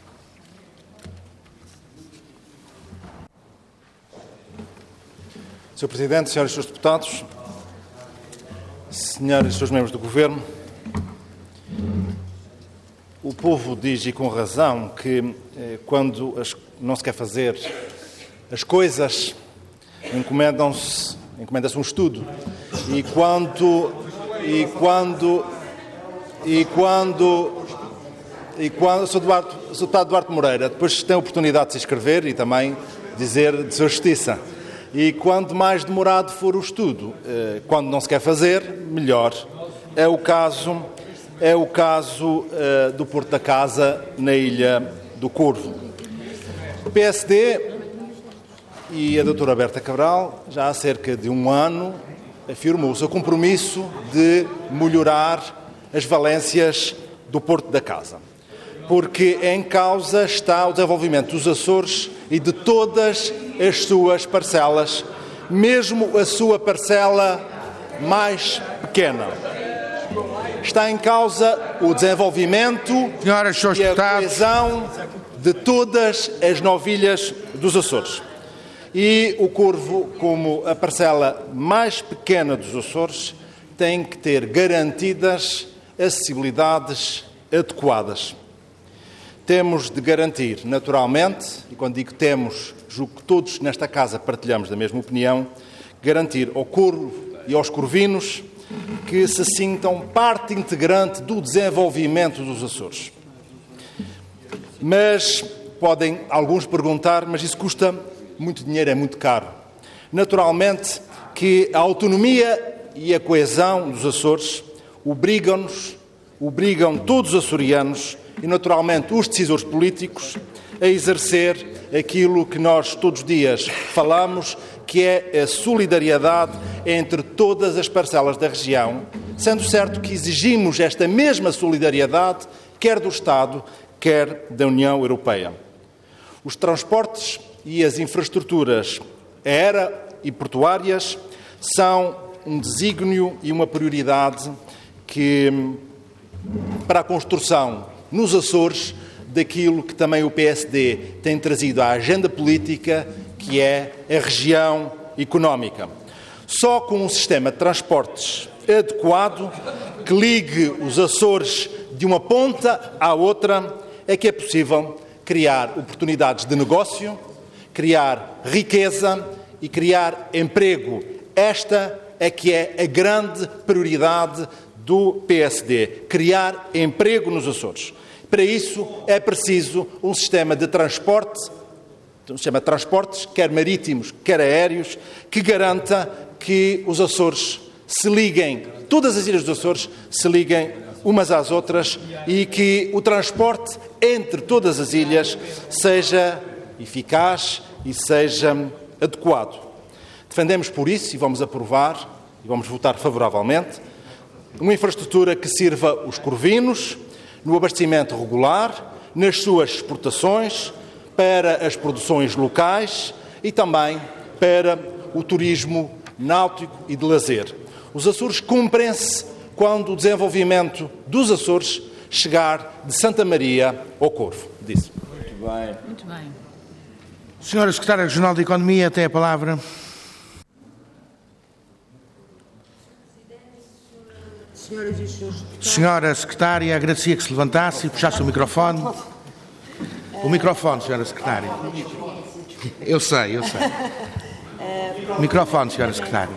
senhor Presidente, senhoras e senhores deputados, senhoras e senhores membros do Governo, o povo diz, e com razão, que eh, quando as, não se quer fazer as coisas, encomendam-se, encomenda-se um estudo. E quando, e quando, e quando, e quando, Sr Deputado Duarte Moreira, depois tem a oportunidade de se inscrever e também dizer de sua justiça. E quanto mais demorado for o estudo, eh, quando não se quer fazer, melhor. É o caso... É o caso uh, do Porto da Casa, na Ilha do Corvo. O P S D e a doutora Berta Cabral, já há cerca de um ano, afirmou o seu compromisso de melhorar as valências do Porto da Casa. Porque em causa está o desenvolvimento dos Açores e de todas as suas parcelas, mesmo a sua parcela mais pequena. Está em causa o desenvolvimento Senhoras, senhores e a deputados, coesão de todas as nove ilhas dos Açores. E o Corvo, como a parcela mais pequena dos Açores, tem que ter garantidas acessibilidades adequadas. Temos de garantir, naturalmente, e quando digo temos, julgo que todos nesta Casa partilhamos da mesma opinião, garantir ao Corvo e aos corvinos que se sintam parte integrante do desenvolvimento dos Açores. Mas podem alguns perguntar, mas isso custa muito dinheiro, é muito caro. Naturalmente que a autonomia e a coesão dos Açores obrigam-nos, obrigam todos os açorianos e naturalmente os decisores políticos a exercer aquilo que nós todos os dias falamos, que é a solidariedade entre todas as parcelas da região, sendo certo que exigimos esta mesma solidariedade, quer do Estado, quer da União Europeia. Os transportes e as infraestruturas aéreas e portuárias são um desígnio e uma prioridade que, para a construção nos Açores daquilo que também o P S D tem trazido à agenda política, que é a região económica. Só com um sistema de transportes adequado que ligue os Açores de uma ponta à outra é que é possível criar oportunidades de negócio, criar riqueza e criar emprego. Esta é que é a grande prioridade do P S D, criar emprego nos Açores. Para isso é preciso um sistema de transporte, um sistema de transportes, quer marítimos, quer aéreos, que garanta que os Açores se liguem, todas as ilhas dos Açores se liguem umas às outras e que o transporte entre todas as ilhas seja eficaz e seja adequado. Defendemos por isso, e vamos aprovar, e vamos votar favoravelmente, uma infraestrutura que sirva os corvinos no abastecimento regular, nas suas exportações, para as produções locais e também para o turismo náutico e de lazer. Os Açores cumprem-se quando o desenvolvimento dos Açores chegar de Santa Maria ao Corvo. Disse. Muito bem. Muito bem. Senhora Secretária Regional de Economia, tem a palavra. Senhora Secretária, agradecia que se levantasse e puxasse o microfone. O microfone, Senhora Secretária. Eu sei, eu sei. Microfone, Senhora Secretária.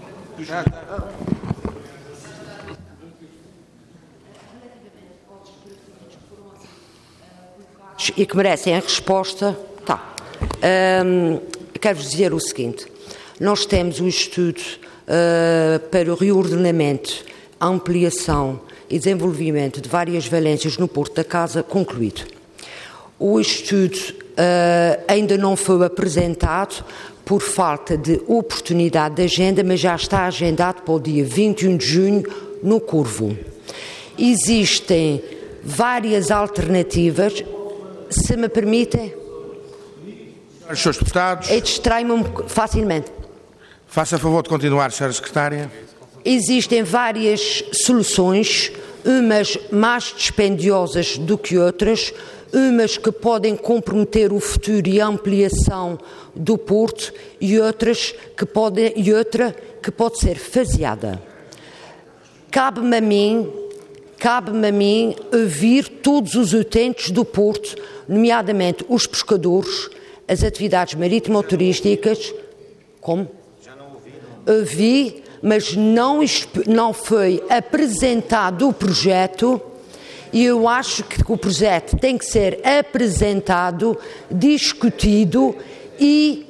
E que merecem a resposta, tá. Hum, quero-vos dizer o seguinte: nós temos um estudo uh, para o reordenamento, ampliação e desenvolvimento de várias valências no Porto da Casa concluído. O estudo uh, ainda não foi apresentado por falta de oportunidade de agenda, mas já está agendado para o dia vinte e um de junho no Corvo. Existem várias alternativas, se me permitem. Os senhores deputados. E distrai-me facilmente. Faça favor de continuar, Senhora Secretária. Existem várias soluções, umas mais dispendiosas do que outras, umas que podem comprometer o futuro e a ampliação do Porto e outras que podem, e outra que pode ser faseada. Cabe-me a mim, cabe-me a mim ouvir todos os utentes do Porto, nomeadamente os pescadores, as atividades marítimo-turísticas. Como? Já não ouvi. Ouvi, mas não, não foi apresentado o projeto. E eu acho que o projeto tem que ser apresentado, discutido e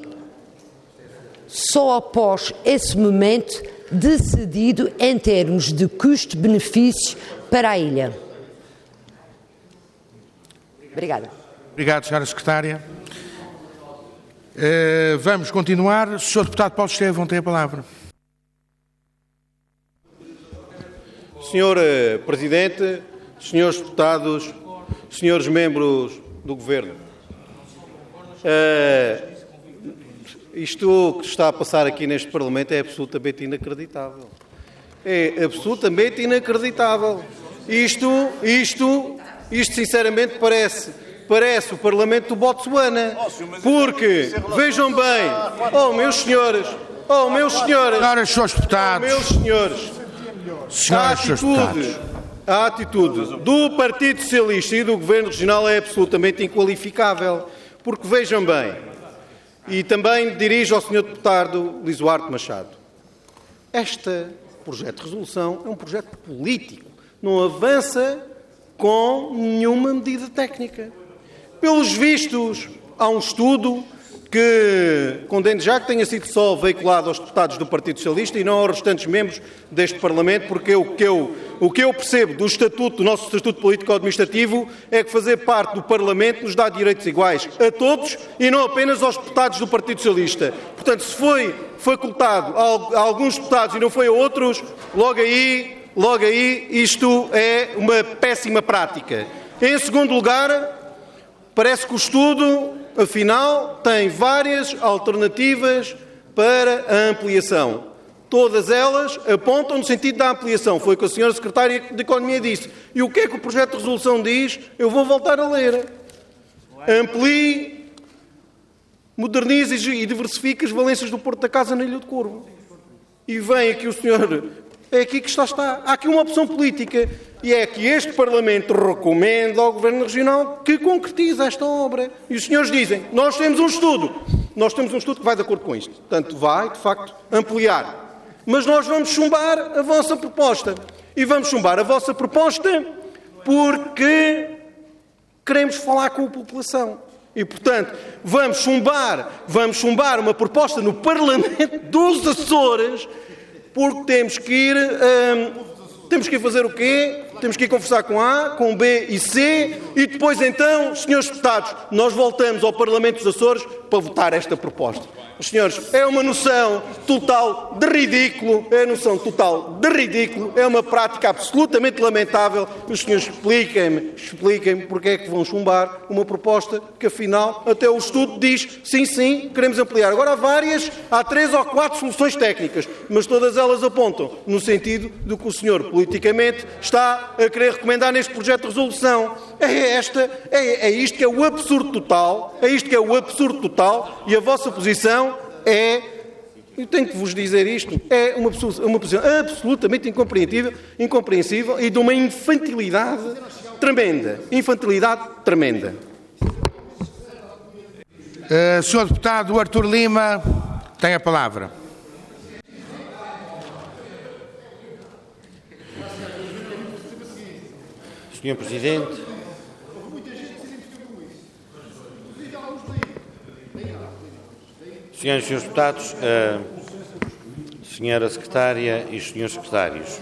só após esse momento decidido em termos de custo-benefício para a ilha. Obrigada. Obrigado, Senhora Secretária. Uh, vamos continuar. O senhor Deputado Paulo Estevão tem a palavra. senhor Presidente, senhores deputados, senhores membros do Governo, uh, isto que está a passar aqui neste Parlamento é absolutamente inacreditável. É absolutamente inacreditável. Isto, isto, isto sinceramente parece, parece o Parlamento do Botsuana. Porque, vejam bem, oh meus senhores, oh meus senhores, Senhoras, senhores deputados, oh, meus senhores, a atitude, a atitude do Partido Socialista e do Governo Regional é absolutamente inqualificável. Porque, vejam bem, e também dirijo ao senhor Deputado Luís Duarte Machado, este projeto de resolução é um projeto político, não avança com nenhuma medida técnica. Pelos vistos, há um estudo que condeno já que tenha sido só veiculado aos deputados do Partido Socialista e não aos restantes membros deste Parlamento, porque o que eu, o que eu percebo do estatuto, do nosso estatuto político-administrativo, é que fazer parte do Parlamento nos dá direitos iguais a todos e não apenas aos deputados do Partido Socialista. Portanto, se foi facultado a alguns deputados e não foi a outros, logo aí, logo aí isto é uma péssima prática. Em segundo lugar, parece que o estudo, afinal, tem várias alternativas para a ampliação. Todas elas apontam no sentido da ampliação. Foi o que a senhora Secretária de Economia disse. E o que é que o projeto de resolução diz? Eu vou voltar a ler. Amplie, modernize e diversifique as valências do Porto da Casa na Ilha do Corvo. E vem aqui o senhor... É aqui que está, está. Há aqui uma opção política e é que este Parlamento recomenda ao Governo Regional que concretize esta obra. E os senhores dizem, nós temos um estudo, nós temos um estudo que vai de acordo com isto. Portanto, vai, de facto, ampliar. Mas nós vamos chumbar a vossa proposta. E vamos chumbar a vossa proposta porque queremos falar com a população. E, portanto, vamos chumbar, vamos chumbar uma proposta no Parlamento dos Açores. Porque temos que ir, hum, temos que ir fazer o quê? temos que ir conversar com A, com B e C, e depois então, senhores deputados, nós voltamos ao Parlamento dos Açores para votar esta proposta. Senhores, é uma noção total de ridículo, é uma noção total de ridículo, é uma prática absolutamente lamentável. Os senhores expliquem-me, expliquem-me porque é que vão chumbar uma proposta que, afinal, até o estudo diz, sim, sim, queremos ampliar. Agora há várias, há três ou quatro soluções técnicas, mas todas elas apontam no sentido do que o senhor, politicamente, está a querer recomendar neste projeto de resolução. É, esta, é, é isto que é o absurdo total, é isto que é o absurdo total, e a vossa posição é, eu tenho que vos dizer isto, é uma, uma posição absolutamente incompreensível, incompreensível e de uma infantilidade tremenda. Infantilidade tremenda. Uh, senhor Deputado Artur Lima, tem a palavra. senhor Presidente, senhoras e senhores deputados, a senhora Secretária e os senhores Secretários,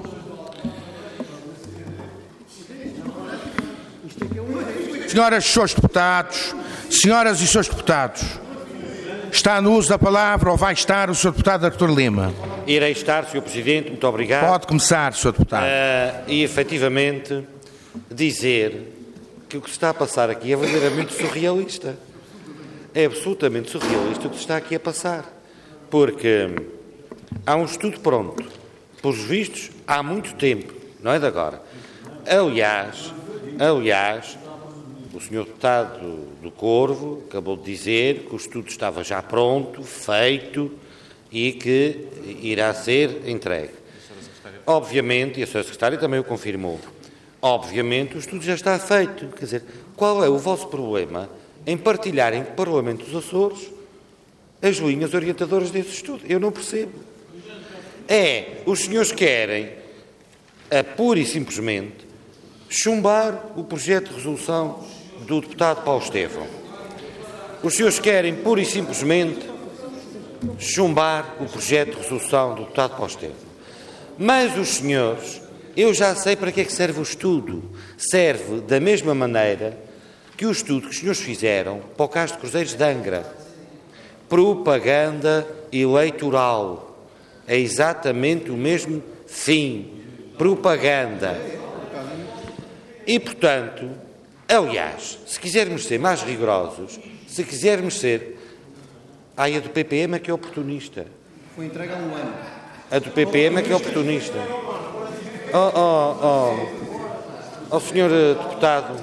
senhoras e senhores deputados, senhoras e senhores deputados, está no uso da palavra ou vai estar o senhor Deputado Artur Lima? Irei estar, senhor Presidente, muito obrigado. Pode começar, senhor Deputado. Uh, e, efetivamente, dizer que o que se está a passar aqui é verdadeiramente surrealista. É absolutamente surrealista o que se está aqui a passar. Porque há um estudo pronto, pelos vistos, há muito tempo, não é de agora. Aliás, aliás, o senhor Deputado do Corvo acabou de dizer que o estudo estava já pronto, feito e que irá ser entregue. Obviamente, e a senhora Secretária também o confirmou, obviamente o estudo já está feito. Quer dizer, qual é o vosso problema em partilharem com o Parlamento dos Açores as linhas orientadoras desse estudo? Eu não percebo. É, os senhores querem, a pura e simplesmente, chumbar o projeto de resolução do deputado Paulo Estevão. Os senhores querem, pura e simplesmente, chumbar o projeto de resolução do deputado Paulo Estevão. Mas os senhores, eu já sei para que é que serve o estudo. Serve da mesma maneira que o estudo que os senhores fizeram para o caso de Cruzeiros de Angra. Propaganda eleitoral. É exatamente o mesmo fim. Propaganda. E, portanto, aliás, se quisermos ser mais rigorosos, se quisermos ser... Ai, a do P P M é que é oportunista. Foi entregue há um ano. A do P P M é que é oportunista. Oh, oh, oh. Oh, senhor deputado...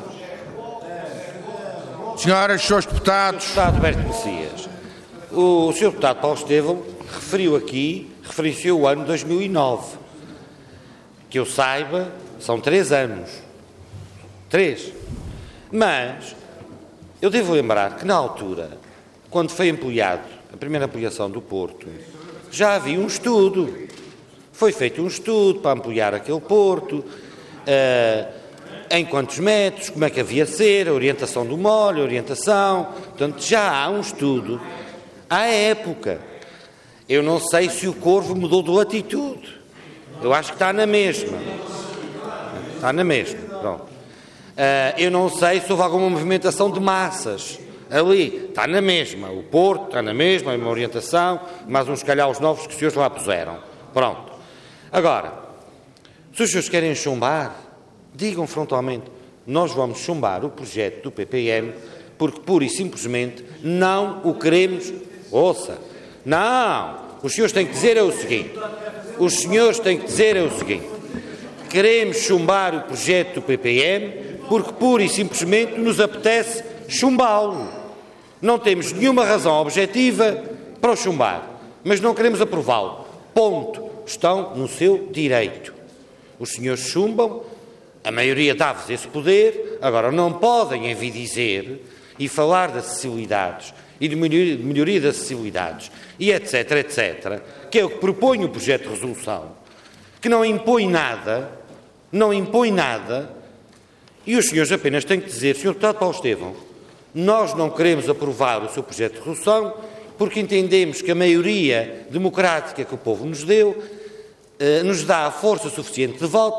Senhoras e senhores deputados... Deputado Berto Messias, o senhor deputado Paulo Estevão referiu aqui, referenciou o ano dois mil e nove. Que eu saiba, são três anos. Três. Mas eu devo lembrar que, na altura, quando foi ampliado a primeira ampliação do Porto, já havia um estudo. Foi feito um estudo para ampliar aquele Porto, uh, em quantos metros, como é que havia de ser, a orientação do molho, a orientação. Portanto, já há um estudo à época. Eu não sei se o Corvo mudou de latitude. Eu acho que está na mesma. Está na mesma. Pronto. Uh, eu não sei se houve alguma movimentação de massas ali. Está na mesma. O Porto está na mesma, é uma orientação, mais uns calhaus novos que os senhores lá puseram. Pronto. Agora, se os senhores querem chumbar, digam frontalmente, nós vamos chumbar o projeto do P P M porque, pura e simplesmente, não o queremos. Ouça, não. Os senhores têm que dizer é o seguinte. Os senhores têm que dizer é o seguinte. Queremos chumbar o projeto do P P M porque, pura e simplesmente, nos apetece chumbá-lo. Não temos nenhuma razão objetiva para o chumbar, mas não queremos aprová-lo. Ponto. Estão no seu direito. Os senhores chumbam, a maioria dá-vos esse poder, agora não podem vir dizer e falar de acessibilidades e de melhoria, de melhoria das acessibilidades e etc, etcétera, que é o que propõe o projeto de resolução, que não impõe nada, não impõe nada, e os senhores apenas têm que dizer, senhor Deputado Paulo Estevão, nós não queremos aprovar o seu projeto de resolução porque entendemos que a maioria democrática que o povo nos deu eh, nos dá a força suficiente de votos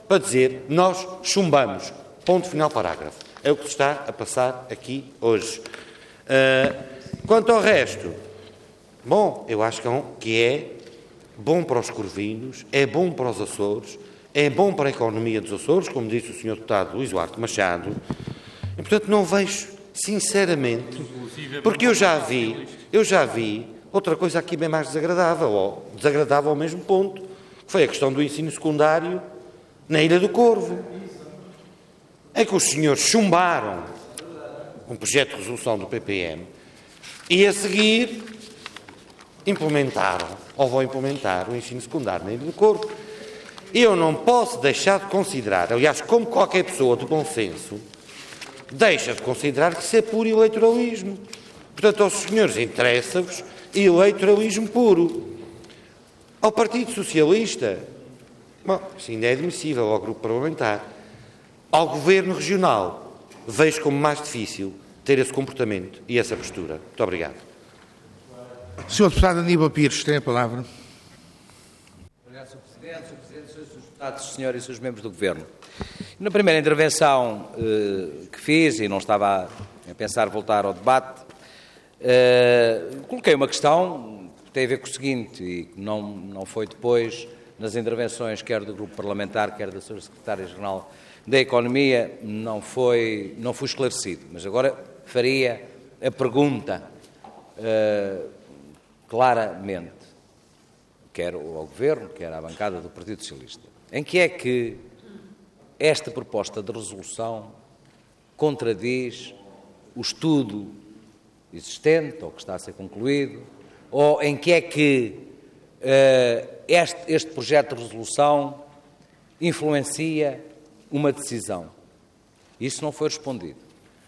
para dizer nós chumbamos. Ponto final parágrafo. É o que está a passar aqui hoje. Uh, quanto ao resto, bom, eu acho que é, um, que é bom para os corvinos, é bom para os Açores, é bom para a economia dos Açores, como disse o senhor deputado Luís Duarte Machado, e, portanto, não vejo, sinceramente, porque eu já vi, eu já vi outra coisa aqui bem mais desagradável, ou desagradável ao mesmo ponto, que foi a questão do ensino secundário na Ilha do Corvo. É que os senhores chumbaram um projeto de resolução do P P M e, a seguir, implementaram, ou vão implementar, o ensino secundário na Ilha do Corvo. Eu não posso deixar de considerar, aliás, como qualquer pessoa de bom senso, deixa de considerar que isso é puro eleitoralismo. Portanto, aos senhores interessa-vos eleitoralismo puro. Ao Partido Socialista, bom, isso ainda é admissível ao grupo parlamentar. Ao Governo Regional, vejo como mais difícil ter esse comportamento e essa postura. Muito obrigado. senhor Deputado Aníbal Pires, tem a palavra. Obrigado, senhor Presidente, senhor Presidente, senhores Deputados, senhores e senhores membros do Governo. Na primeira intervenção eh, que fiz, e não estava a, a pensar voltar ao debate, eh, coloquei uma questão que tem a ver com o seguinte, e que não, não foi depois nas intervenções quer do grupo parlamentar, quer da senhora Secretária-Geral da Economia, não foi, não foi esclarecido. Mas agora faria a pergunta uh, claramente, quer ao Governo, quer à bancada do Partido Socialista. Em que é que esta proposta de resolução contradiz o estudo existente, ou que está a ser concluído, ou em que é que uh, este, este projeto de resolução influencia uma decisão? Isso não foi respondido.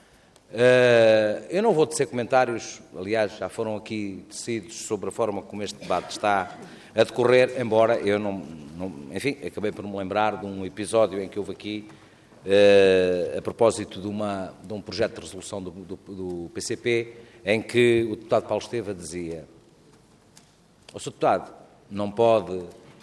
Uh, eu não vou tecer comentários, aliás, já foram aqui tecidos sobre a forma como este debate está a decorrer, embora eu não, não enfim, acabei por me lembrar de um episódio em que houve aqui, uh, a propósito de, uma, de um projeto de resolução do, do, do P C P, em que o deputado Paulo Esteva dizia: o senhor deputado não pode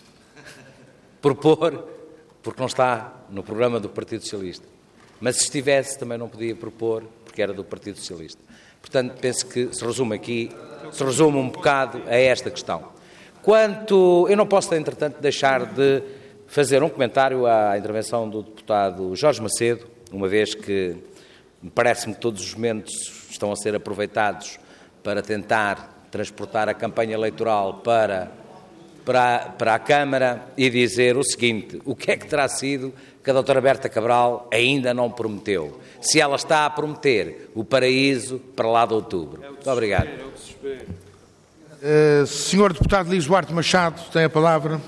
propor porque não está no programa do Partido Socialista. Mas se estivesse, também não podia propor, porque era do Partido Socialista. Portanto, penso que se resume aqui, se resume um bocado a esta questão. Quanto, eu não posso, entretanto, deixar de fazer um comentário à intervenção do deputado Jorge Macedo, uma vez que me parece-me que todos os momentos estão a ser aproveitados para tentar transportar a campanha eleitoral para... Para, para a Câmara e dizer o seguinte: o que é que terá sido que a doutora Berta Cabral ainda não prometeu? Se ela está a prometer o paraíso para lá de outubro. Muito obrigado. Uh, senhor Deputado Luís Duarte Machado, tem a palavra.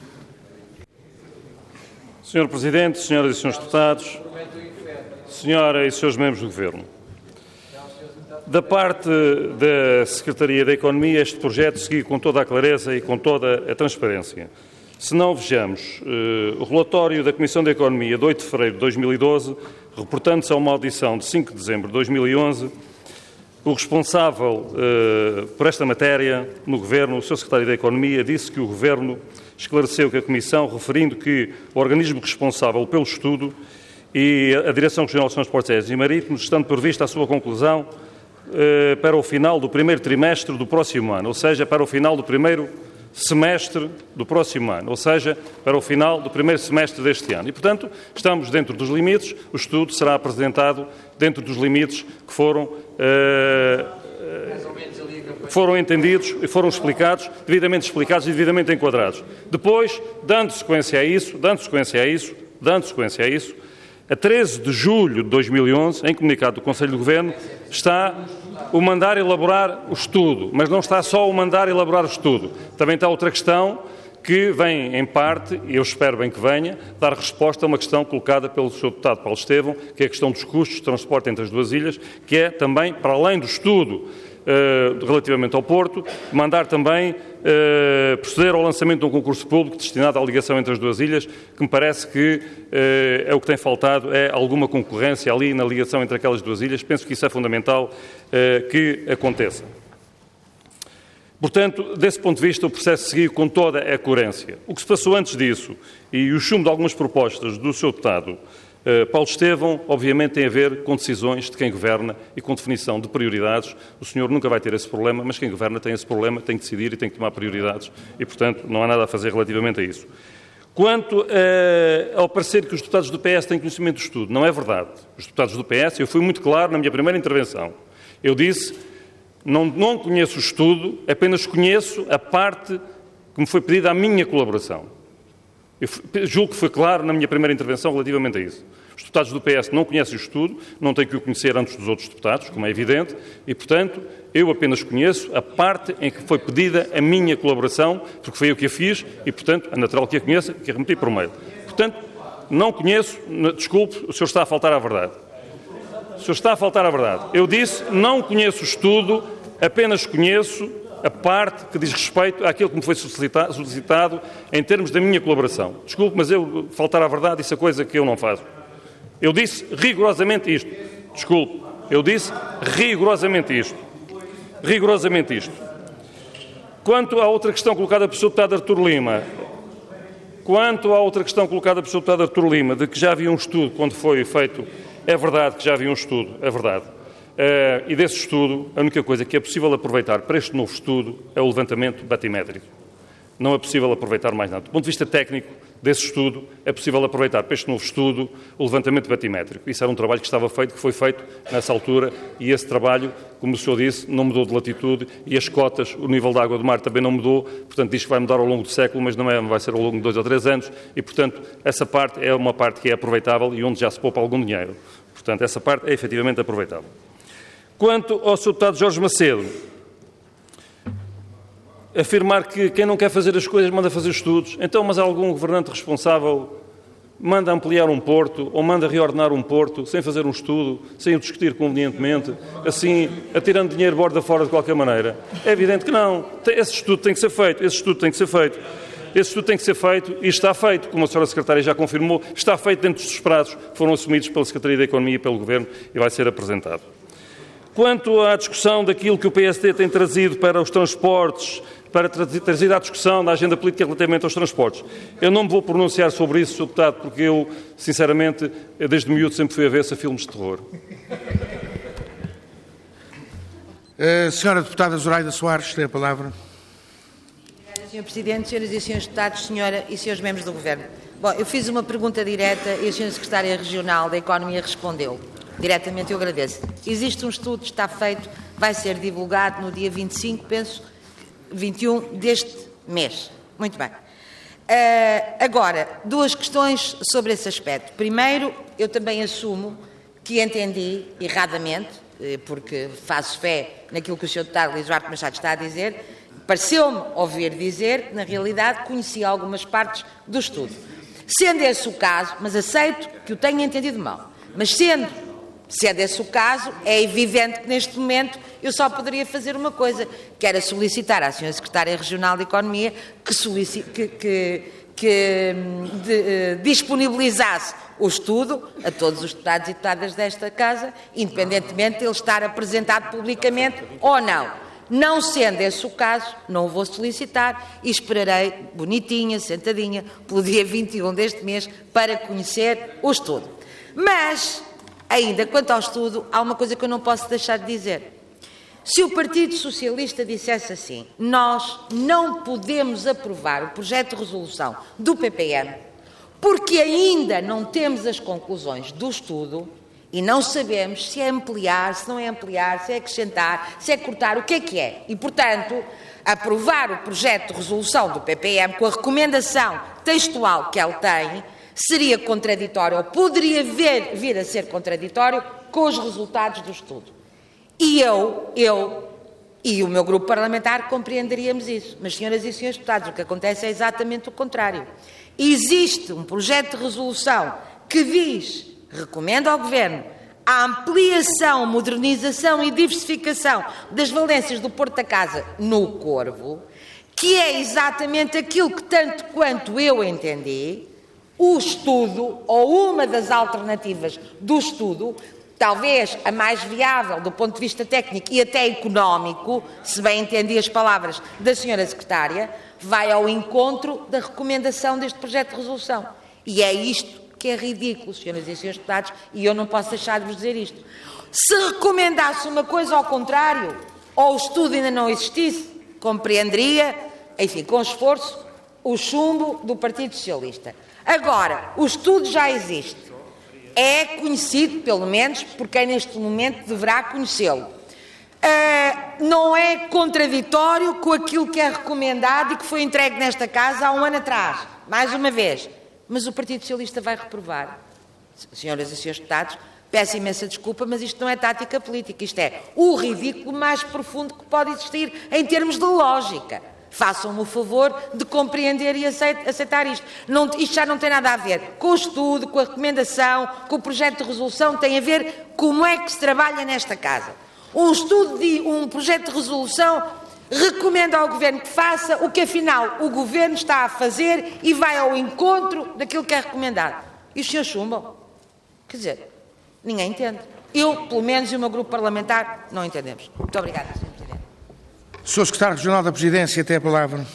senhor Presidente, senhoras e senhores Deputados, senhora e senhores membros do Governo, da parte da Secretaria da Economia, este projeto seguiu com toda a clareza e com toda a transparência. Se não vejamos uh, o relatório da Comissão da Economia de oito de fevereiro de dois mil e doze, reportando-se a uma audição de cinco de dezembro de dois mil e onze, o responsável uh, por esta matéria no Governo, o senhor Secretário da Economia, disse que o Governo esclareceu que a Comissão, referindo que o organismo responsável pelo estudo e a Direção Regional dos Transportes Aéreos e Marítimos, estando prevista a sua conclusão para o final do primeiro trimestre do próximo ano, ou seja, para o final do primeiro semestre do próximo ano, ou seja, para o final do primeiro semestre deste ano. E, portanto, estamos dentro dos limites, o estudo será apresentado dentro dos limites que foram, uh, uh, foram entendidos e foram explicados, devidamente explicados e devidamente enquadrados. Depois, dando sequência a isso, dando sequência a isso, dando sequência a isso, a treze de julho de dois mil e onze, em comunicado do Conselho de Governo, está o mandar elaborar o estudo, mas não está só o mandar elaborar o estudo. Também está outra questão que vem, em parte, e eu espero bem que venha, dar resposta a uma questão colocada pelo senhor Deputado Paulo Estevão, que é a questão dos custos de transporte entre as duas ilhas, que é também, para além do estudo Uh, relativamente ao Porto, mandar também uh, proceder ao lançamento de um concurso público destinado à ligação entre as duas ilhas, que me parece que uh, é o que tem faltado, é alguma concorrência ali na ligação entre aquelas duas ilhas. Penso que isso é fundamental uh, que aconteça. Portanto, desse ponto de vista, o processo seguiu com toda a coerência. O que se passou antes disso e o chumbo de algumas propostas do seu deputado Paulo Estevão, obviamente, tem a ver com decisões de quem governa e com definição de prioridades. O senhor nunca vai ter esse problema, mas quem governa tem esse problema, tem que decidir e tem que tomar prioridades e, portanto, não há nada a fazer relativamente a isso. Quanto uh, ao parecer que os deputados do P S têm conhecimento do estudo, não é verdade. Os deputados do P S, eu fui muito claro na minha primeira intervenção. Eu disse, não, não conheço o estudo, apenas conheço a parte que me foi pedida a minha colaboração. Eu julgo que foi claro na minha primeira intervenção relativamente a isso. Os deputados do P S não conhecem o estudo, não têm que o conhecer antes dos outros deputados, como é evidente, e, portanto, eu apenas conheço a parte em que foi pedida a minha colaboração, porque foi eu que a fiz, e, portanto, é natural que a conheça, que a remeti por mail. Portanto, não conheço, desculpe, o senhor está a faltar à verdade. O senhor está a faltar à verdade. Eu disse, não conheço o estudo, apenas conheço a parte que diz respeito àquilo que me foi solicitado, solicitado em termos da minha colaboração. Desculpe, mas eu faltar à verdade, isso é coisa que eu não faço. Eu disse rigorosamente isto. Desculpe, eu disse rigorosamente isto. Rigorosamente isto. Quanto à outra questão colocada pelo senhor deputado Artur Lima, quanto à outra questão colocada pelo senhor deputado Artur Lima, de que já havia um estudo quando foi feito, é verdade que já havia um estudo, é verdade. Uh, e desse estudo, a única coisa que é possível aproveitar para este novo estudo é o levantamento batimétrico. Não é possível aproveitar mais nada. Do ponto de vista técnico desse estudo, é possível aproveitar para este novo estudo o levantamento batimétrico. Isso era um trabalho que estava feito, que foi feito nessa altura, e esse trabalho, como o senhor disse, não mudou de latitude, e as cotas, o nível da água do mar também não mudou, portanto diz que vai mudar ao longo do século, mas não é, vai ser ao longo de dois ou três anos, e portanto essa parte é uma parte que é aproveitável e onde já se poupa algum dinheiro. Portanto, essa parte é efetivamente aproveitável. Quanto ao senhor deputado Jorge Macedo, afirmar que quem não quer fazer as coisas manda fazer estudos, então, mas algum governante responsável manda ampliar um porto ou manda reordenar um porto sem fazer um estudo, sem o discutir convenientemente, assim, atirando dinheiro borda fora de qualquer maneira? É evidente que não. Esse estudo tem que ser feito, esse estudo tem que ser feito. Esse estudo tem que ser feito e está feito, como a senhora Secretária já confirmou, está feito dentro dos prazos que foram assumidos pela Secretaria da Economia e pelo Governo e vai ser apresentado. Quanto à discussão daquilo que o P S D tem trazido para os transportes, para trazer à discussão da agenda política relativamente aos transportes, eu não me vou pronunciar sobre isso, senhor Deputado, porque eu, sinceramente, desde miúdo sempre fui avessa a filmes de terror. A senhora Deputada Zoraida Soares tem a palavra. Obrigada, senhor Presidente, senhoras e senhores deputados, senhora e senhores membros do Governo. Bom, eu fiz uma pergunta direta e a senhora Secretária Regional da Economia respondeu. Diretamente eu agradeço. Existe um estudo, está feito, vai ser divulgado no dia vinte e cinco, penso, vinte e um deste mês. Muito bem. Uh, agora, duas questões sobre esse aspecto. Primeiro, eu também assumo que entendi erradamente, porque faço fé naquilo que o senhor deputado Luís Duarte Machado está a dizer, pareceu-me ouvir dizer que, na realidade, conhecia algumas partes do estudo. Sendo esse o caso, mas aceito que o tenha entendido mal, mas sendo Se é desse o caso, é evidente que neste momento eu só poderia fazer uma coisa, que era solicitar à senhora Secretária Regional de Economia que, que, que, que de, uh, disponibilizasse o estudo a todos os deputados e deputadas desta Casa, independentemente de ele estar apresentado publicamente ou não. Não sendo esse o caso, não o vou solicitar e esperarei, bonitinha, sentadinha, pelo dia vinte e um deste mês, para conhecer o estudo. Mas, ainda quanto ao estudo, há uma coisa que eu não posso deixar de dizer. Se o Partido Socialista dissesse assim, nós não podemos aprovar o projeto de resolução do P P M porque ainda não temos as conclusões do estudo e não sabemos se é ampliar, se não é ampliar, se é acrescentar, se é cortar, o que é que é. E, portanto, aprovar o projeto de resolução do P P M com a recomendação textual que ele tem seria contraditório, ou poderia vir, vir a ser contraditório com os resultados do estudo. E eu, eu e o meu grupo parlamentar compreenderíamos isso. Mas, senhoras e senhores deputados, o que acontece é exatamente o contrário. Existe um projeto de resolução que diz, recomenda ao Governo, a ampliação, modernização e diversificação das valências do Porto da Casa no Corvo, que é exatamente aquilo que, tanto quanto eu entendi, o estudo, ou uma das alternativas do estudo, talvez a mais viável do ponto de vista técnico e até económico, se bem entendi as palavras da senhora Secretária, vai ao encontro da recomendação deste projeto de resolução. E é isto que é ridículo, senhoras e senhores deputados, e eu não posso deixar de vos dizer isto. Se recomendasse uma coisa ao contrário, ou o estudo ainda não existisse, compreenderia, enfim, com esforço, o chumbo do Partido Socialista. Agora, o estudo já existe. É conhecido, pelo menos, por quem neste momento deverá conhecê-lo. Uh, não é contraditório com aquilo que é recomendado e que foi entregue nesta casa há um ano atrás, mais uma vez. Mas o Partido Socialista vai reprovar. Senhoras e senhores deputados, peço imensa desculpa, mas isto não é tática política. Isto é o ridículo mais profundo que pode existir em termos de lógica. Façam-me o favor de compreender e aceitar isto. Não, isto já não tem nada a ver com o estudo, com a recomendação, com o projeto de resolução. Tem a ver como é que se trabalha nesta casa. Um estudo, de, um projeto de resolução recomenda ao Governo que faça o que, afinal, o Governo está a fazer e vai ao encontro daquilo que é recomendado. E os senhores chumbam? Quer dizer, ninguém entende. Eu, pelo menos, e o meu grupo parlamentar, não entendemos. Muito obrigada, senhor Presidente. senhor Secretário Regional da Presidência, tem a palavra.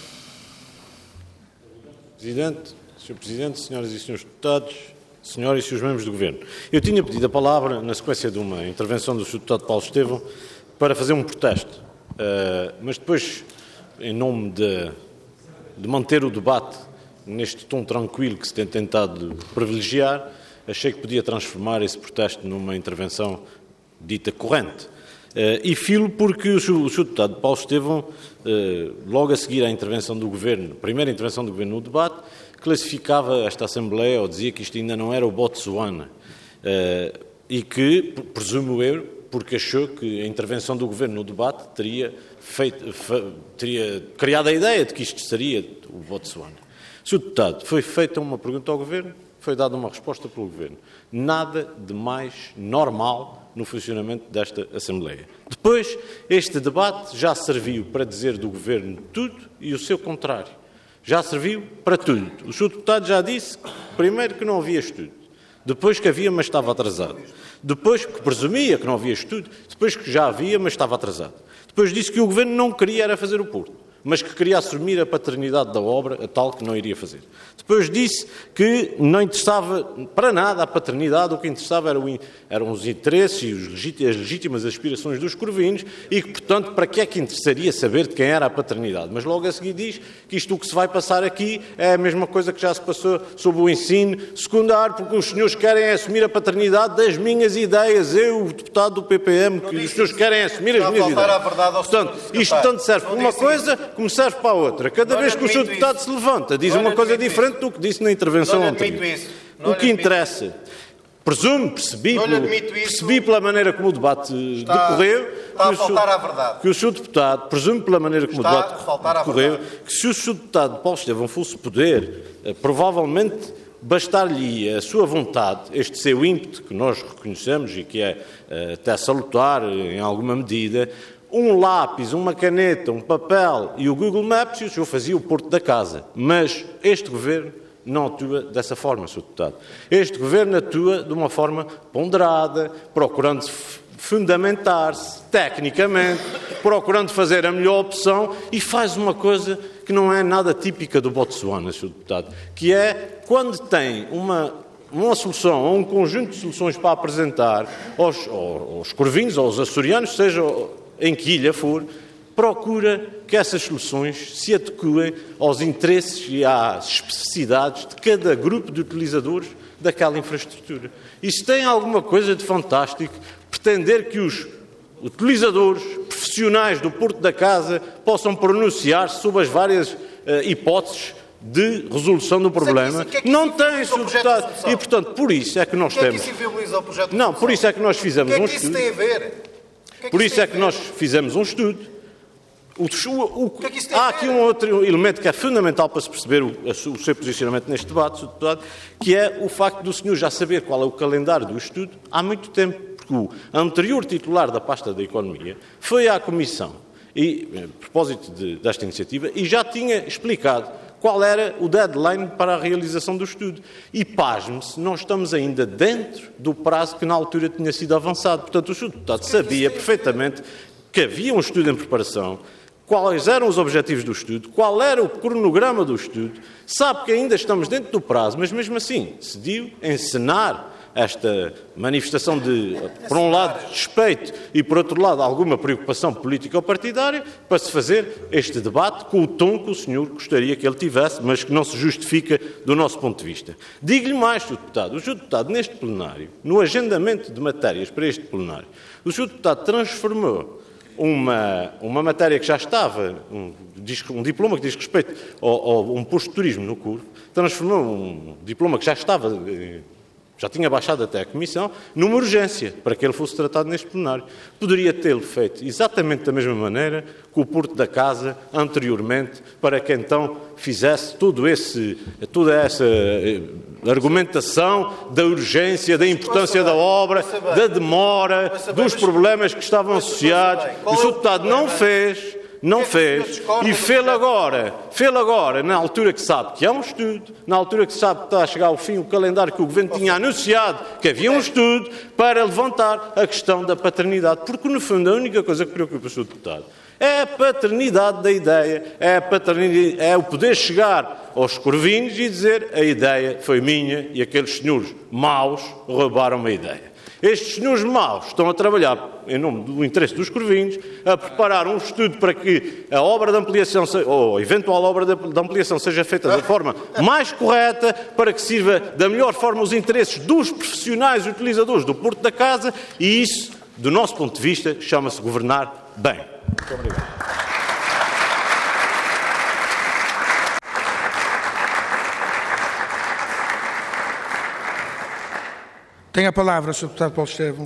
Presidente, senhor Presidente, senhoras e senhores deputados, senhoras e senhores membros do Governo. Eu tinha pedido a palavra na sequência de uma intervenção do senhor deputado Paulo Estevão para fazer um protesto, uh, mas depois, em nome de, de manter o debate neste tom tranquilo que se tem tentado privilegiar, achei que podia transformar esse protesto numa intervenção dita corrente. Uh, e filo porque o senhor deputado Paulo Estevão, uh, logo a seguir à intervenção do Governo, primeira intervenção do Governo no debate, classificava esta Assembleia, ou dizia que isto ainda não era o Botsuana, uh, e que, presumo eu, porque achou que a intervenção do Governo no debate teria, feito, fe, teria criado a ideia de que isto seria o Botsuana. senhor Deputado, foi feita uma pergunta ao Governo, foi dada uma resposta pelo Governo. Nada de mais normal no funcionamento desta Assembleia. Depois, este debate já serviu para dizer do Governo tudo e o seu contrário. Já serviu para tudo. O senhor Deputado já disse, primeiro, que não havia estudo. Depois que havia, mas estava atrasado. Depois que presumia que não havia estudo. Depois que já havia, mas estava atrasado. Depois disse que o Governo não queria era fazer o Porto, mas que queria assumir a paternidade da obra, a tal que não iria fazer. Depois disse que não interessava para nada a paternidade, o que interessava eram, eram os interesses e os legítimos, as legítimas aspirações dos corvinos e que, portanto, para que é que interessaria saber de quem era a paternidade? Mas logo a seguir diz que isto o que se vai passar aqui é a mesma coisa que já se passou sobre o ensino secundário, porque os senhores querem assumir a paternidade das minhas ideias. Eu, o deputado do P P M, que os senhores querem assumir as minhas ideias. Portanto, isto tanto serve para uma coisa como serve para a outra. Cada vez que o senhor deputado se levanta, diz uma coisa diferente do que disse na intervenção anterior. O que interessa, presumo, percebi, pelo, percebi pela maneira como o debate decorreu, está a faltar à verdade. Que o senhor deputado, presumo pela maneira como o debate decorreu, que se o senhor deputado Paulo Estevão fosse poder, provavelmente bastar-lhe a sua vontade, este seu ímpeto que nós reconhecemos e que é até salutar em alguma medida, um lápis, uma caneta, um papel e o Google Maps, e o senhor fazia o Porto da casa. Mas este Governo não atua dessa forma, senhor Deputado. Este Governo atua de uma forma ponderada, procurando fundamentar-se tecnicamente, procurando fazer a melhor opção e faz uma coisa que não é nada típica do Botsuana, senhor Deputado, que é quando tem uma... uma solução ou um conjunto de soluções para apresentar aos, aos corvinos, aos açorianos, seja em que ilha for, procura que essas soluções se adequem aos interesses e às especificidades de cada grupo de utilizadores daquela infraestrutura. Isso tem alguma coisa de fantástico, pretender que os utilizadores profissionais do Porto da Casa possam pronunciar-se sobre as várias uh, hipóteses de resolução do problema. Que é que não tem, senhor Deputado. E, portanto, por isso é que nós que é temos... Que inviabiliza o projeto de não, por isso é que nós fizemos um estudo. O que é que isso tem a ver? Que é que por isso isso é que nós fizemos um estudo. O, o, o, que é que isso tem há a ver? aqui um outro elemento que é fundamental para se perceber o, o seu posicionamento neste debate, senhor Deputado, que é o facto do senhor já saber qual é o calendário do estudo há muito tempo, porque o anterior titular da pasta da Economia foi à Comissão, e, a propósito de, desta iniciativa, e já tinha explicado qual era o deadline para a realização do estudo. E, pasme-se, nós estamos ainda dentro do prazo que na altura tinha sido avançado. Portanto, o senhor deputado sabia perfeitamente que havia um estudo em preparação, quais eram os objetivos do estudo, qual era o cronograma do estudo, sabe que ainda estamos dentro do prazo, mas mesmo assim decidiu encenar esta manifestação de, por um lado, despeito e, por outro lado, alguma preocupação política ou partidária para se fazer este debate com o tom que o senhor gostaria que ele tivesse, mas que não se justifica do nosso ponto de vista. Digo-lhe mais, senhor deputado, o senhor deputado, neste plenário, no agendamento de matérias para este plenário, o senhor deputado transformou Uma, uma matéria que já estava, um, um diploma que diz respeito ao, ao um posto de turismo no Curvo, transformou um diploma que já estava, já tinha baixado até a Comissão, numa urgência, para que ele fosse tratado neste plenário. Poderia tê-lo feito exatamente da mesma maneira que o Porto da Casa, anteriormente, para que então fizesse todo esse, toda essa argumentação da urgência, da importância da obra, da demora, dos problemas que estavam associados. O senhor deputado não fez, não fez, e fê-lo agora, fê-lo agora, na altura que sabe que há um estudo, na altura que sabe que está a chegar ao fim o calendário que o Governo tinha anunciado que havia um estudo para levantar a questão da paternidade, porque no fundo a única coisa que preocupa o senhor deputado é a paternidade da ideia, é, a paternidade, é o poder chegar aos corvinhos e dizer a ideia foi minha e aqueles senhores maus roubaram a ideia. Estes senhores maus estão a trabalhar em nome do interesse dos corvinhos, a preparar um estudo para que a obra de ampliação, ou a eventual obra de ampliação seja feita da forma mais correta, para que sirva da melhor forma os interesses dos profissionais utilizadores do Porto da Casa, e isso, do nosso ponto de vista, chama-se governar bem. Muito obrigado. Tem a palavra, senhor Deputado Paulo Estevão.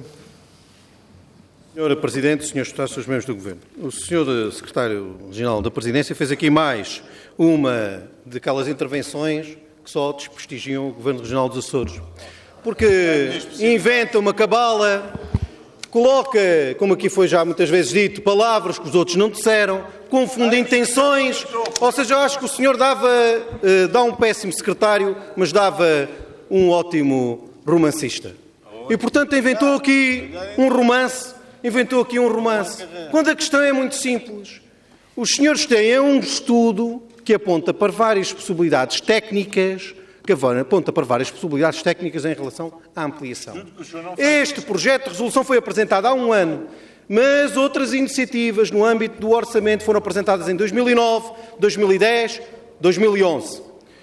senhora Presidente, senhores Deputados, senhores membros do Governo, o senhor Secretário-Geral da Presidência fez aqui mais uma daquelas intervenções que só desprestigiam o Governo Regional dos Açores. Porque inventa uma cabala, coloca, como aqui foi já muitas vezes dito, palavras que os outros não disseram, confunde intenções, ou seja, eu acho que o senhor dava, dá um péssimo secretário, mas dava um ótimo romancista. E, portanto, inventou aqui um romance, inventou aqui um romance, quando a questão é muito simples. Os senhores têm um estudo que aponta para várias possibilidades técnicas, que aponta para várias possibilidades técnicas em relação à ampliação. Este projeto de resolução foi apresentado há um ano, mas outras iniciativas no âmbito do orçamento foram apresentadas em dois mil e nove, dois mil e dez, dois mil e onze.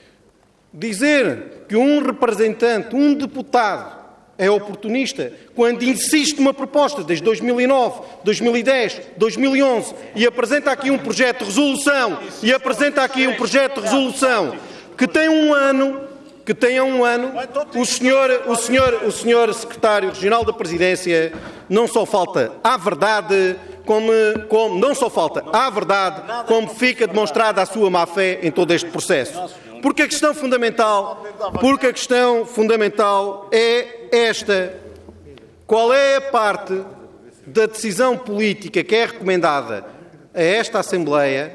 Dizer que um representante, um deputado, é oportunista quando insiste numa proposta desde dois mil e nove, dois mil e dez, dois mil e onze e apresenta aqui um projeto de resolução e apresenta aqui um projeto de resolução que tem um ano, que tem um ano, o senhor, o senhor, o senhor Secretário Regional da Presidência não só falta à verdade, como, como não só falta à verdade, como fica demonstrada a sua má-fé em todo este processo. Porque a questão fundamental, porque a questão fundamental é esta: qual é a parte da decisão política que é recomendada a esta Assembleia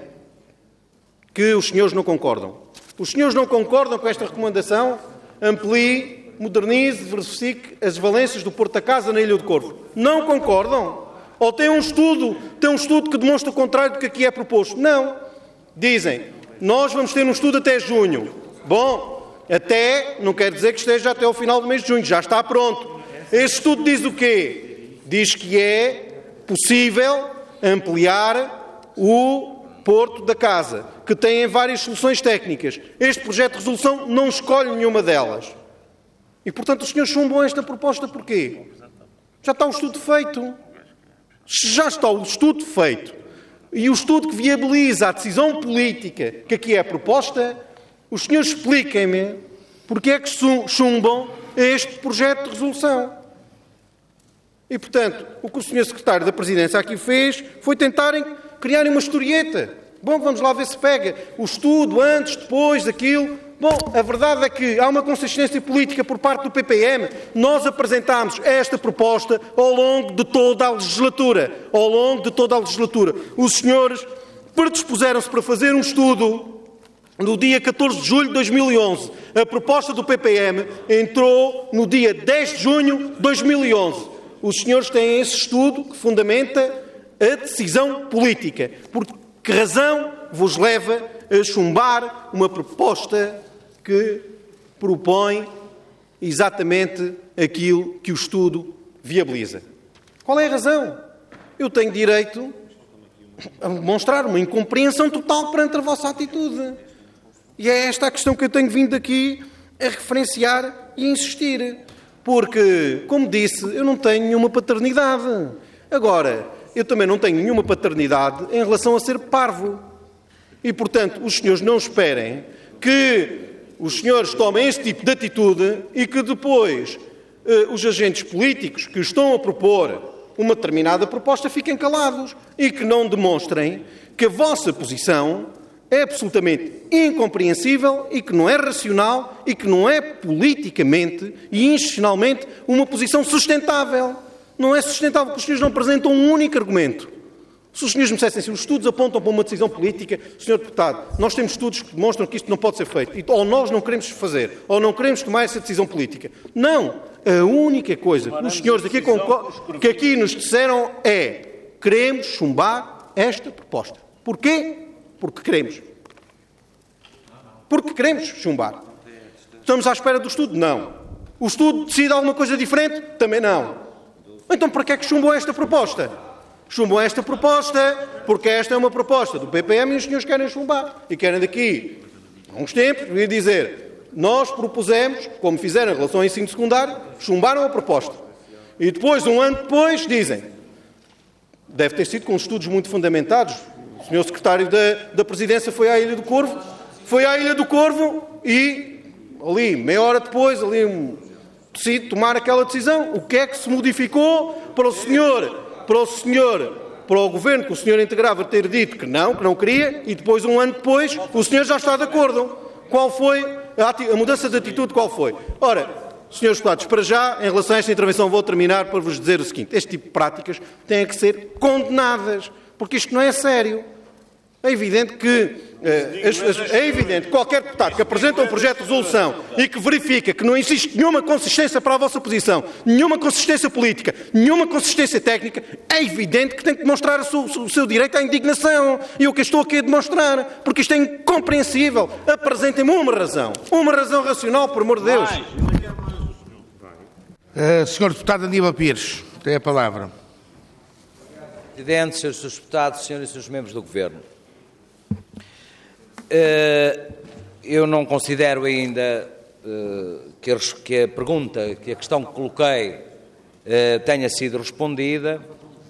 que os senhores não concordam? Os senhores não concordam com esta recomendação? Amplie, modernize, diversifique as valências do Porto da Casa na Ilha do Corvo. Não concordam? Ou tem um estudo, tem um estudo que demonstra o contrário do que aqui é proposto? Não. Dizem, nós vamos ter um estudo até junho. Bom, até não quer dizer que esteja até ao final do mês de junho, já está pronto. Este estudo diz o quê? Diz que é possível ampliar o Porto da Casa, que tem várias soluções técnicas. Este projeto de resolução não escolhe nenhuma delas. E, portanto, os senhores chumbam esta proposta porquê? Já está o estudo feito. Já está o estudo feito. E o estudo que viabiliza a decisão política que aqui é proposta, os senhores expliquem-me porque é que chumbam este projeto de resolução. E, portanto, o que o senhor Secretário da Presidência aqui fez foi tentarem criarem uma historieta. Bom, vamos lá ver se pega o estudo antes, depois, daquilo. Bom, a verdade é que há uma consistência política por parte do P P M. Nós apresentámos esta proposta ao longo de toda a legislatura. Ao longo de toda a legislatura. Os senhores predispuseram-se para fazer um estudo no dia catorze de julho de dois mil e onze. A proposta do P P M entrou no dia dez de junho de dois mil e onze. Os senhores têm esse estudo que fundamenta a decisão política. Por que razão vos leva a chumbar uma proposta que propõe exatamente aquilo que o estudo viabiliza? Qual é a razão? Eu tenho direito a demonstrar uma incompreensão total perante a vossa atitude. E é esta a questão que eu tenho vindo aqui a referenciar e insistir. Porque, como disse, eu não tenho nenhuma paternidade. Agora, eu também não tenho nenhuma paternidade em relação a ser parvo. E, portanto, os senhores não esperem que os senhores tomem este tipo de atitude e que depois eh, os agentes políticos que estão a propor uma determinada proposta fiquem calados e que não demonstrem que a vossa posição é absolutamente incompreensível e que não é racional e que não é politicamente e institucionalmente uma posição sustentável. Não é sustentável porque os senhores não apresentam um único argumento. Se os senhores me dissessem assim, os estudos apontam para uma decisão política, senhor Deputado, nós temos estudos que demonstram que isto não pode ser feito, ou nós não queremos fazer, ou não queremos tomar essa decisão política. Não. A única coisa que os senhores aqui, que aqui nos disseram é queremos chumbar esta proposta. Porquê? Porque queremos. Porque queremos chumbar. Estamos à espera do estudo? Não. O estudo decide alguma coisa diferente? Também não. Então, para que é que chumbam esta proposta? Chumbam esta proposta porque esta é uma proposta do P P M e os senhores querem chumbar. E querem daqui a uns tempos vir dizer nós propusemos, como fizeram em relação ao ensino secundário, chumbaram a proposta. E depois, um ano depois, dizem deve ter sido com estudos muito fundamentados. O senhor secretário da, da Presidência foi à Ilha do Corvo, foi à Ilha do Corvo e ali, meia hora depois, ali um, decide tomar aquela decisão. O que é que se modificou para o senhor, para o senhor, para o governo que o senhor integrava ter dito que não, que não queria, e depois, um ano depois, o senhor já está de acordo? Qual foi a, a mudança de atitude? Qual foi? Ora, senhores deputados, para já, em relação a esta intervenção, vou terminar para vos dizer o seguinte: este tipo de práticas têm que ser condenadas, porque isto não é sério. É evidente que, é evidente que qualquer deputado que apresenta um projeto de resolução e que verifica que não existe nenhuma consistência para a vossa posição, nenhuma consistência política, nenhuma consistência técnica, é evidente que tem que demonstrar o seu, o seu direito à indignação. E o que eu estou aqui a demonstrar, porque isto é incompreensível. Apresentem-me uma razão, uma razão racional, por amor de Deus. Uh, senhor Deputado Aníbal Pires, tem a palavra. Presidente, senhores deputados, senhores e senhores membros do Governo. Eu não considero ainda que a pergunta, que a questão que coloquei tenha sido respondida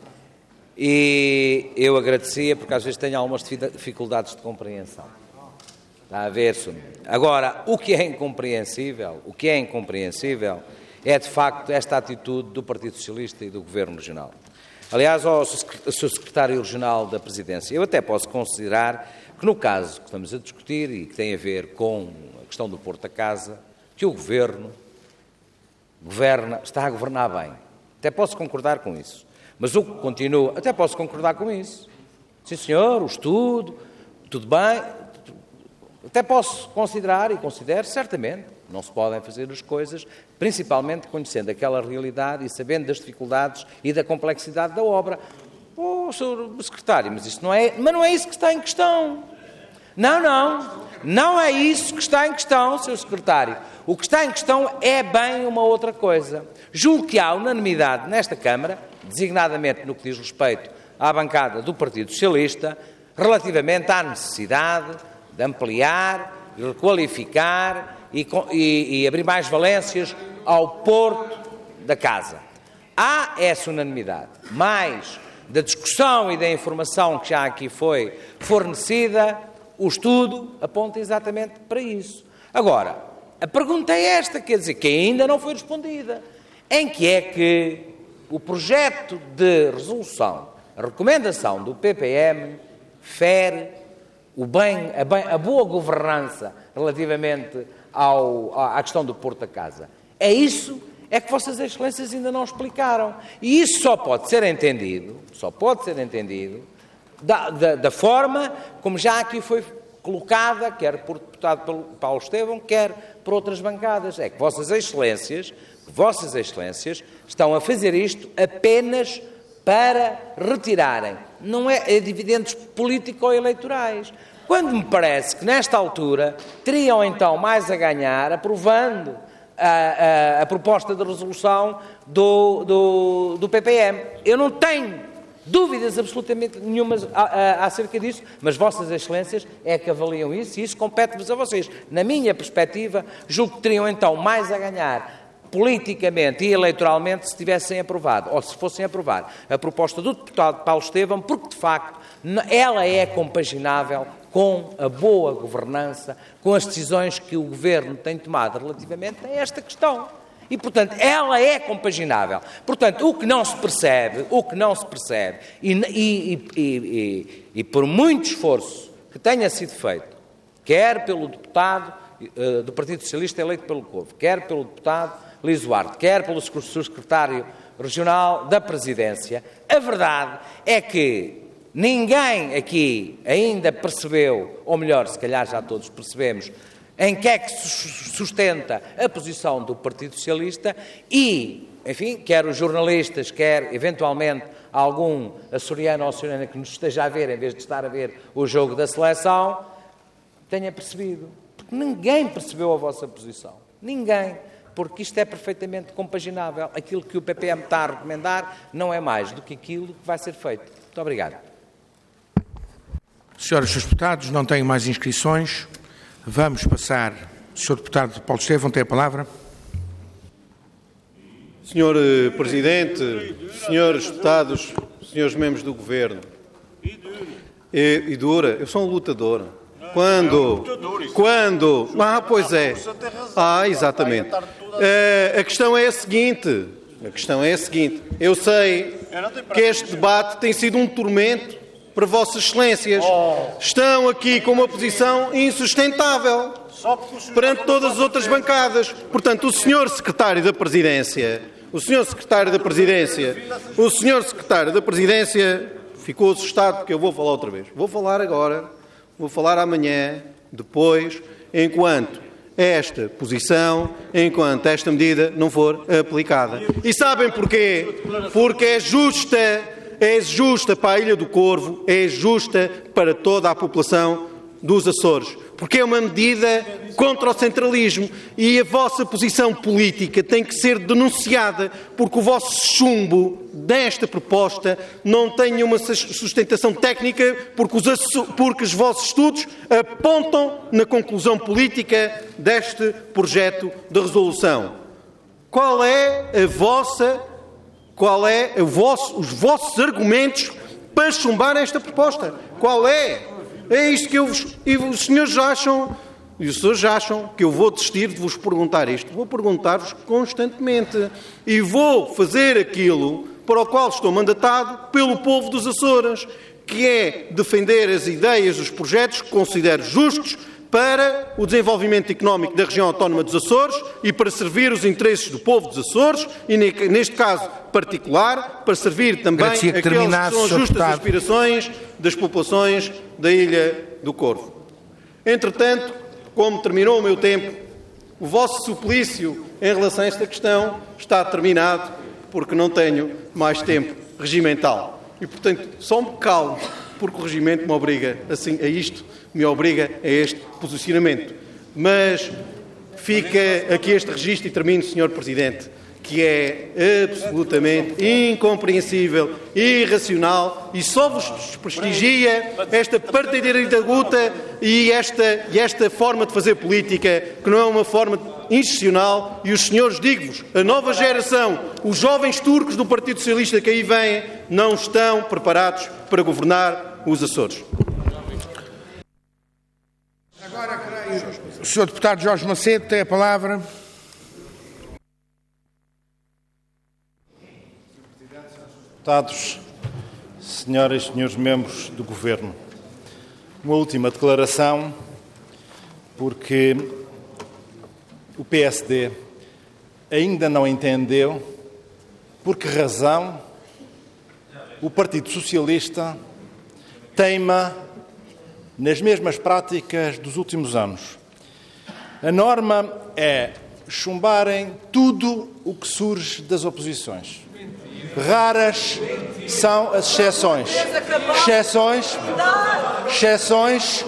e eu agradecia porque às vezes tenho algumas dificuldades de compreensão. Está a ver, senhor? Agora, o que é incompreensível, o que é incompreensível é de facto esta atitude do Partido Socialista e do Governo Regional. Aliás, ao seu Secretário Regional da Presidência, eu até posso considerar que no caso que estamos a discutir e que tem a ver com a questão do Porto da Casa, que o Governo governa, está a governar bem. Até posso concordar com isso. Mas o que continua, até posso concordar com isso. Sim, senhor, o estudo, tudo bem. Até posso considerar e considero, certamente, não se podem fazer as coisas, principalmente conhecendo aquela realidade e sabendo das dificuldades e da complexidade da obra. Oh, senhor Secretário, mas isto não é, mas não é isso que está em questão. Não, não, não é isso que está em questão, senhor Secretário. O que está em questão é bem uma outra coisa. Julgo que há unanimidade nesta Câmara, designadamente no que diz respeito à bancada do Partido Socialista, relativamente à necessidade de ampliar, de requalificar e, e, e abrir mais valências ao Porto da Casa. Há essa unanimidade, mas da discussão e da informação que já aqui foi fornecida, o estudo aponta exatamente para isso. Agora, a pergunta é esta, quer dizer, que ainda não foi respondida. Em que é que o projeto de resolução, a recomendação do P P M, fere o bem, a, bem, a boa governança relativamente ao, à questão do Porto da Casa? É isso é que Vossas Excelências ainda não explicaram. E isso só pode ser entendido, só pode ser entendido da, da, da forma como já aqui foi colocada, quer por deputado Paulo Estevão, quer por outras bancadas. É que Vossas Excelências, Vossas Excelências estão a fazer isto apenas para retirarem, não é, é dividendos político-eleitorais. Quando me parece que, nesta altura, teriam então mais a ganhar aprovando a, a, a proposta de resolução do, do, do P P M. Eu não tenho dúvidas absolutamente nenhumas a, a, acerca disso, mas Vossas Excelências é que avaliam isso e isso compete-vos a vocês. Na minha perspectiva, julgo que teriam então mais a ganhar politicamente e eleitoralmente se tivessem aprovado, ou se fossem aprovar a proposta do deputado Paulo Estevão, porque de facto ela é compaginável com a boa governança, com as decisões que o Governo tem tomado relativamente a esta questão. E, portanto, ela é compaginável. Portanto, o que não se percebe, o que não se percebe, e, e, e, e, e por muito esforço que tenha sido feito, quer pelo deputado uh, do Partido Socialista eleito pelo povo, quer pelo deputado Luís Duarte, quer pelo secretário regional da Presidência, a verdade é que ninguém aqui ainda percebeu, ou melhor, se calhar já todos percebemos, em que é que se sustenta a posição do Partido Socialista e, enfim, quer os jornalistas, quer eventualmente algum açoriano ou açoriana que nos esteja a ver, em vez de estar a ver o jogo da seleção, tenha percebido. Porque ninguém percebeu a vossa posição. Ninguém. Porque isto é perfeitamente compaginável. Aquilo que o P P M está a recomendar não é mais do que aquilo que vai ser feito. Muito obrigado. Senhoras e senhores deputados, não tenho mais inscrições. Vamos passar. O senhor deputado Paulo Estevão tem a palavra. senhor Presidente, senhores deputados, senhores membros do Governo. E, e dura, eu sou um lutador. Quando, quando, ah, pois é, ah, exatamente. Uh, a questão é a seguinte, a questão é a seguinte, eu sei que este debate tem sido um tormento para Vossas Excelências. Estão aqui com uma posição insustentável perante todas as outras bancadas. Portanto, o senhor Secretário da Presidência, o senhor Secretário da Presidência, o senhor Secretário da Presidência ficou assustado porque eu vou falar outra vez. Vou falar agora, vou falar amanhã, depois, enquanto esta posição, enquanto esta medida não for aplicada. E sabem porquê? Porque é justa, é justa para a Ilha do Corvo, é justa para toda a população dos Açores. Porque é uma medida contra o centralismo e a vossa posição política tem que ser denunciada, porque o vosso chumbo desta proposta não tem nenhuma sustentação técnica, porque os, porque os vossos estudos apontam na conclusão política deste projeto de resolução. Qual é a vossa, qual é a vosso, os vossos argumentos para chumbar esta proposta? Qual é? É isto que eu vos... E os senhores acham... E os senhores acham que eu vou desistir de vos perguntar isto? Vou perguntar-vos constantemente. E vou fazer aquilo para o qual estou mandatado pelo povo dos Açores, que é defender as ideias, os projetos que considero justos para o desenvolvimento económico da região autónoma dos Açores e para servir os interesses do povo dos Açores e, neste caso particular, para servir também aqueles que são as justas aspirações das populações da Ilha do Corvo. Entretanto, como terminou o meu tempo, o vosso suplício em relação a esta questão está terminado, porque não tenho mais tempo regimental. E, portanto, só me calmo, porque o regimento me obriga assim, a isto, me obriga a este posicionamento. Mas fica aqui este registro, e termino, senhor Presidente, que é absolutamente incompreensível, irracional e só vos desprestigia esta partidarita luta e esta, e esta forma de fazer política, que não é uma forma institucional. E os senhores, digo-vos, a nova geração, os jovens turcos do Partido Socialista que aí vêm, não estão preparados para governar os Açores. Agora, o senhor deputado Jorge Macedo tem a palavra. Deputados, senhoras e senhores membros do Governo, uma última declaração, porque o P S D ainda não entendeu por que razão o Partido Socialista teima nas mesmas práticas dos últimos anos. A norma é chumbarem tudo o que surge das oposições. Raras são as exceções. Exceções, exceções,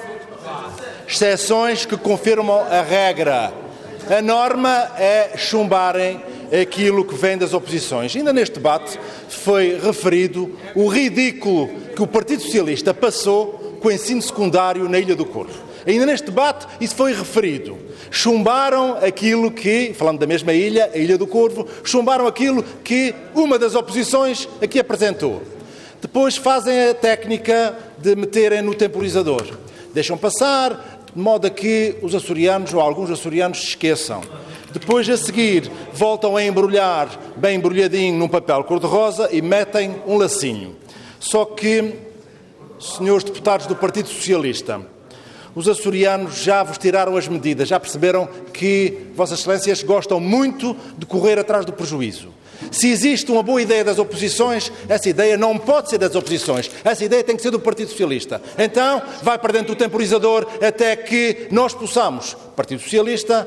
exceções que confirmam a regra. A norma é chumbarem aquilo que vem das oposições. Ainda neste debate foi referido o ridículo que o Partido Socialista passou com o ensino secundário na Ilha do Corvo. Ainda neste debate isso foi referido. Chumbaram aquilo que, falando da mesma ilha, a Ilha do Corvo, chumbaram aquilo que uma das oposições aqui apresentou. Depois fazem a técnica de meterem no temporizador. Deixam passar, de modo a que os açorianos, ou alguns açorianos, se esqueçam. Depois, a seguir, voltam a embrulhar, bem embrulhadinho, num papel cor-de-rosa e metem um lacinho. Só que, senhores deputados do Partido Socialista, os açorianos já vos tiraram as medidas, já perceberam que Vossas Excelências gostam muito de correr atrás do prejuízo. Se existe uma boa ideia das oposições, essa ideia não pode ser das oposições. Essa ideia tem que ser do Partido Socialista. Então, vai para dentro do temporizador até que nós possamos, Partido Socialista,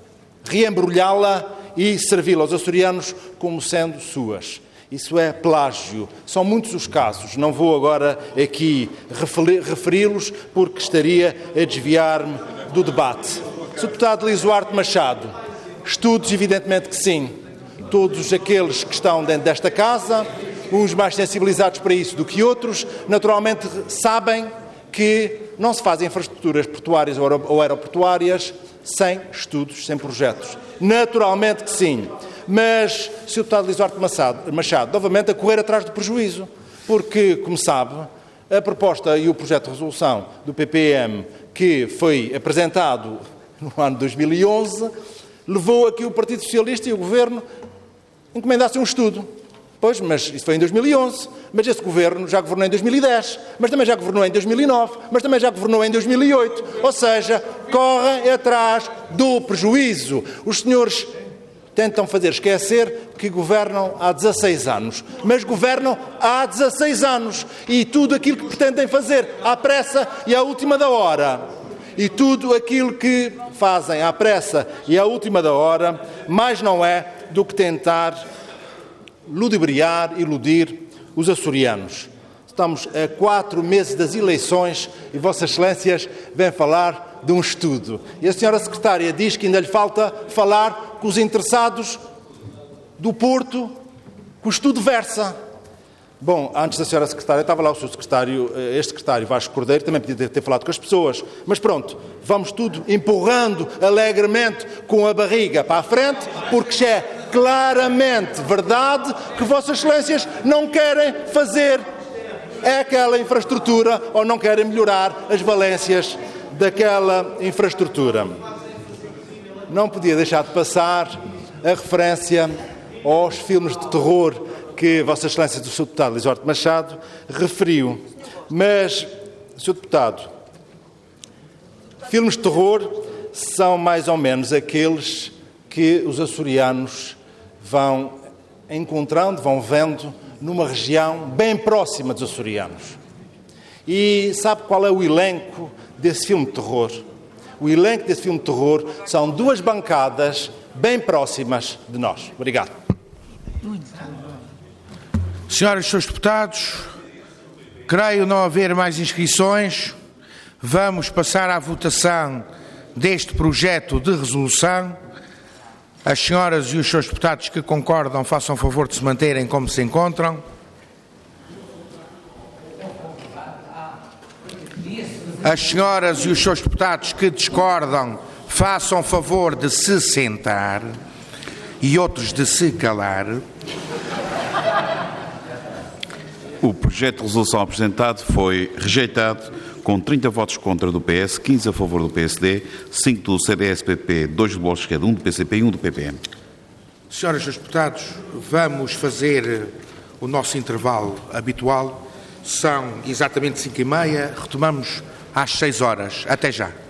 reembrulhá-la e servi-la aos açorianos como sendo suas. Isso é plágio. São muitos os casos. Não vou agora aqui referi-los porque estaria a desviar-me do debate. senhor Deputado Luís Duarte Machado, estudos, evidentemente que sim. Todos aqueles que estão dentro desta casa, uns mais sensibilizados para isso do que outros, naturalmente sabem que não se fazem infraestruturas portuárias ou aeroportuárias sem estudos, sem projetos. Naturalmente que sim. Mas, senhor Deputado Luís Duarte Machado, novamente a correr atrás do prejuízo, porque, como sabe, a proposta e o projeto de resolução do P P M que foi apresentado no ano de dois mil e onze levou a que o Partido Socialista e o Governo encomendassem um estudo. Pois, mas isso foi em dois mil e onze, mas esse Governo já governou em dois mil e dez, mas também já governou em dois mil e nove, mas também já governou em dois mil e oito, ou seja, correm atrás do prejuízo. Os senhores tentam fazer esquecer que governam há dezasseis anos, mas governam há dezasseis anos e tudo aquilo que pretendem fazer à pressa e à última da hora, e tudo aquilo que fazem à pressa e à última da hora, mais não é do que tentar ludibriar, iludir os açorianos. Estamos a quatro meses das eleições e Vossas Excelências vêm falar de um estudo. E a senhora Secretária diz que ainda lhe falta falar com os interessados do Porto, que o estudo versa. Bom, antes da senhora Secretária, estava lá o seu secretário, este secretário Vasco Cordeiro, também podia ter falado com as pessoas. Mas pronto, vamos tudo empurrando alegremente com a barriga para a frente, porque já é claramente verdade que Vossas Excelências não querem fazer aquela infraestrutura ou não querem melhorar as valências daquela infraestrutura. Não podia deixar de passar a referência aos filmes de terror que Vossa Excelência do senhor Deputado Luís Duarte Machado referiu. Mas, senhor Deputado, filmes de terror são mais ou menos aqueles que os açorianos vão encontrando, vão vendo numa região bem próxima dos açorianos. E sabe qual é o elenco desse filme de terror? O elenco desse filme de terror são duas bancadas bem próximas de nós. Obrigado. Senhoras e senhores deputados, creio não haver mais inscrições. Vamos passar à votação deste projeto de resolução. As senhoras e os senhores deputados que concordam, façam favor de se manterem como se encontram. As senhoras e os senhores deputados que discordam, façam favor de se sentar e outros de se calar. O projeto de resolução apresentado foi rejeitado com trinta votos contra do P S, quinze a favor do P S D, cinco do C D S P P, dois do Bloco de Esquerda, um do P C P e um do P P M. Senhoras e senhores deputados, vamos fazer o nosso intervalo habitual. São exatamente cinco e meia, retomamos às seis horas. Até já.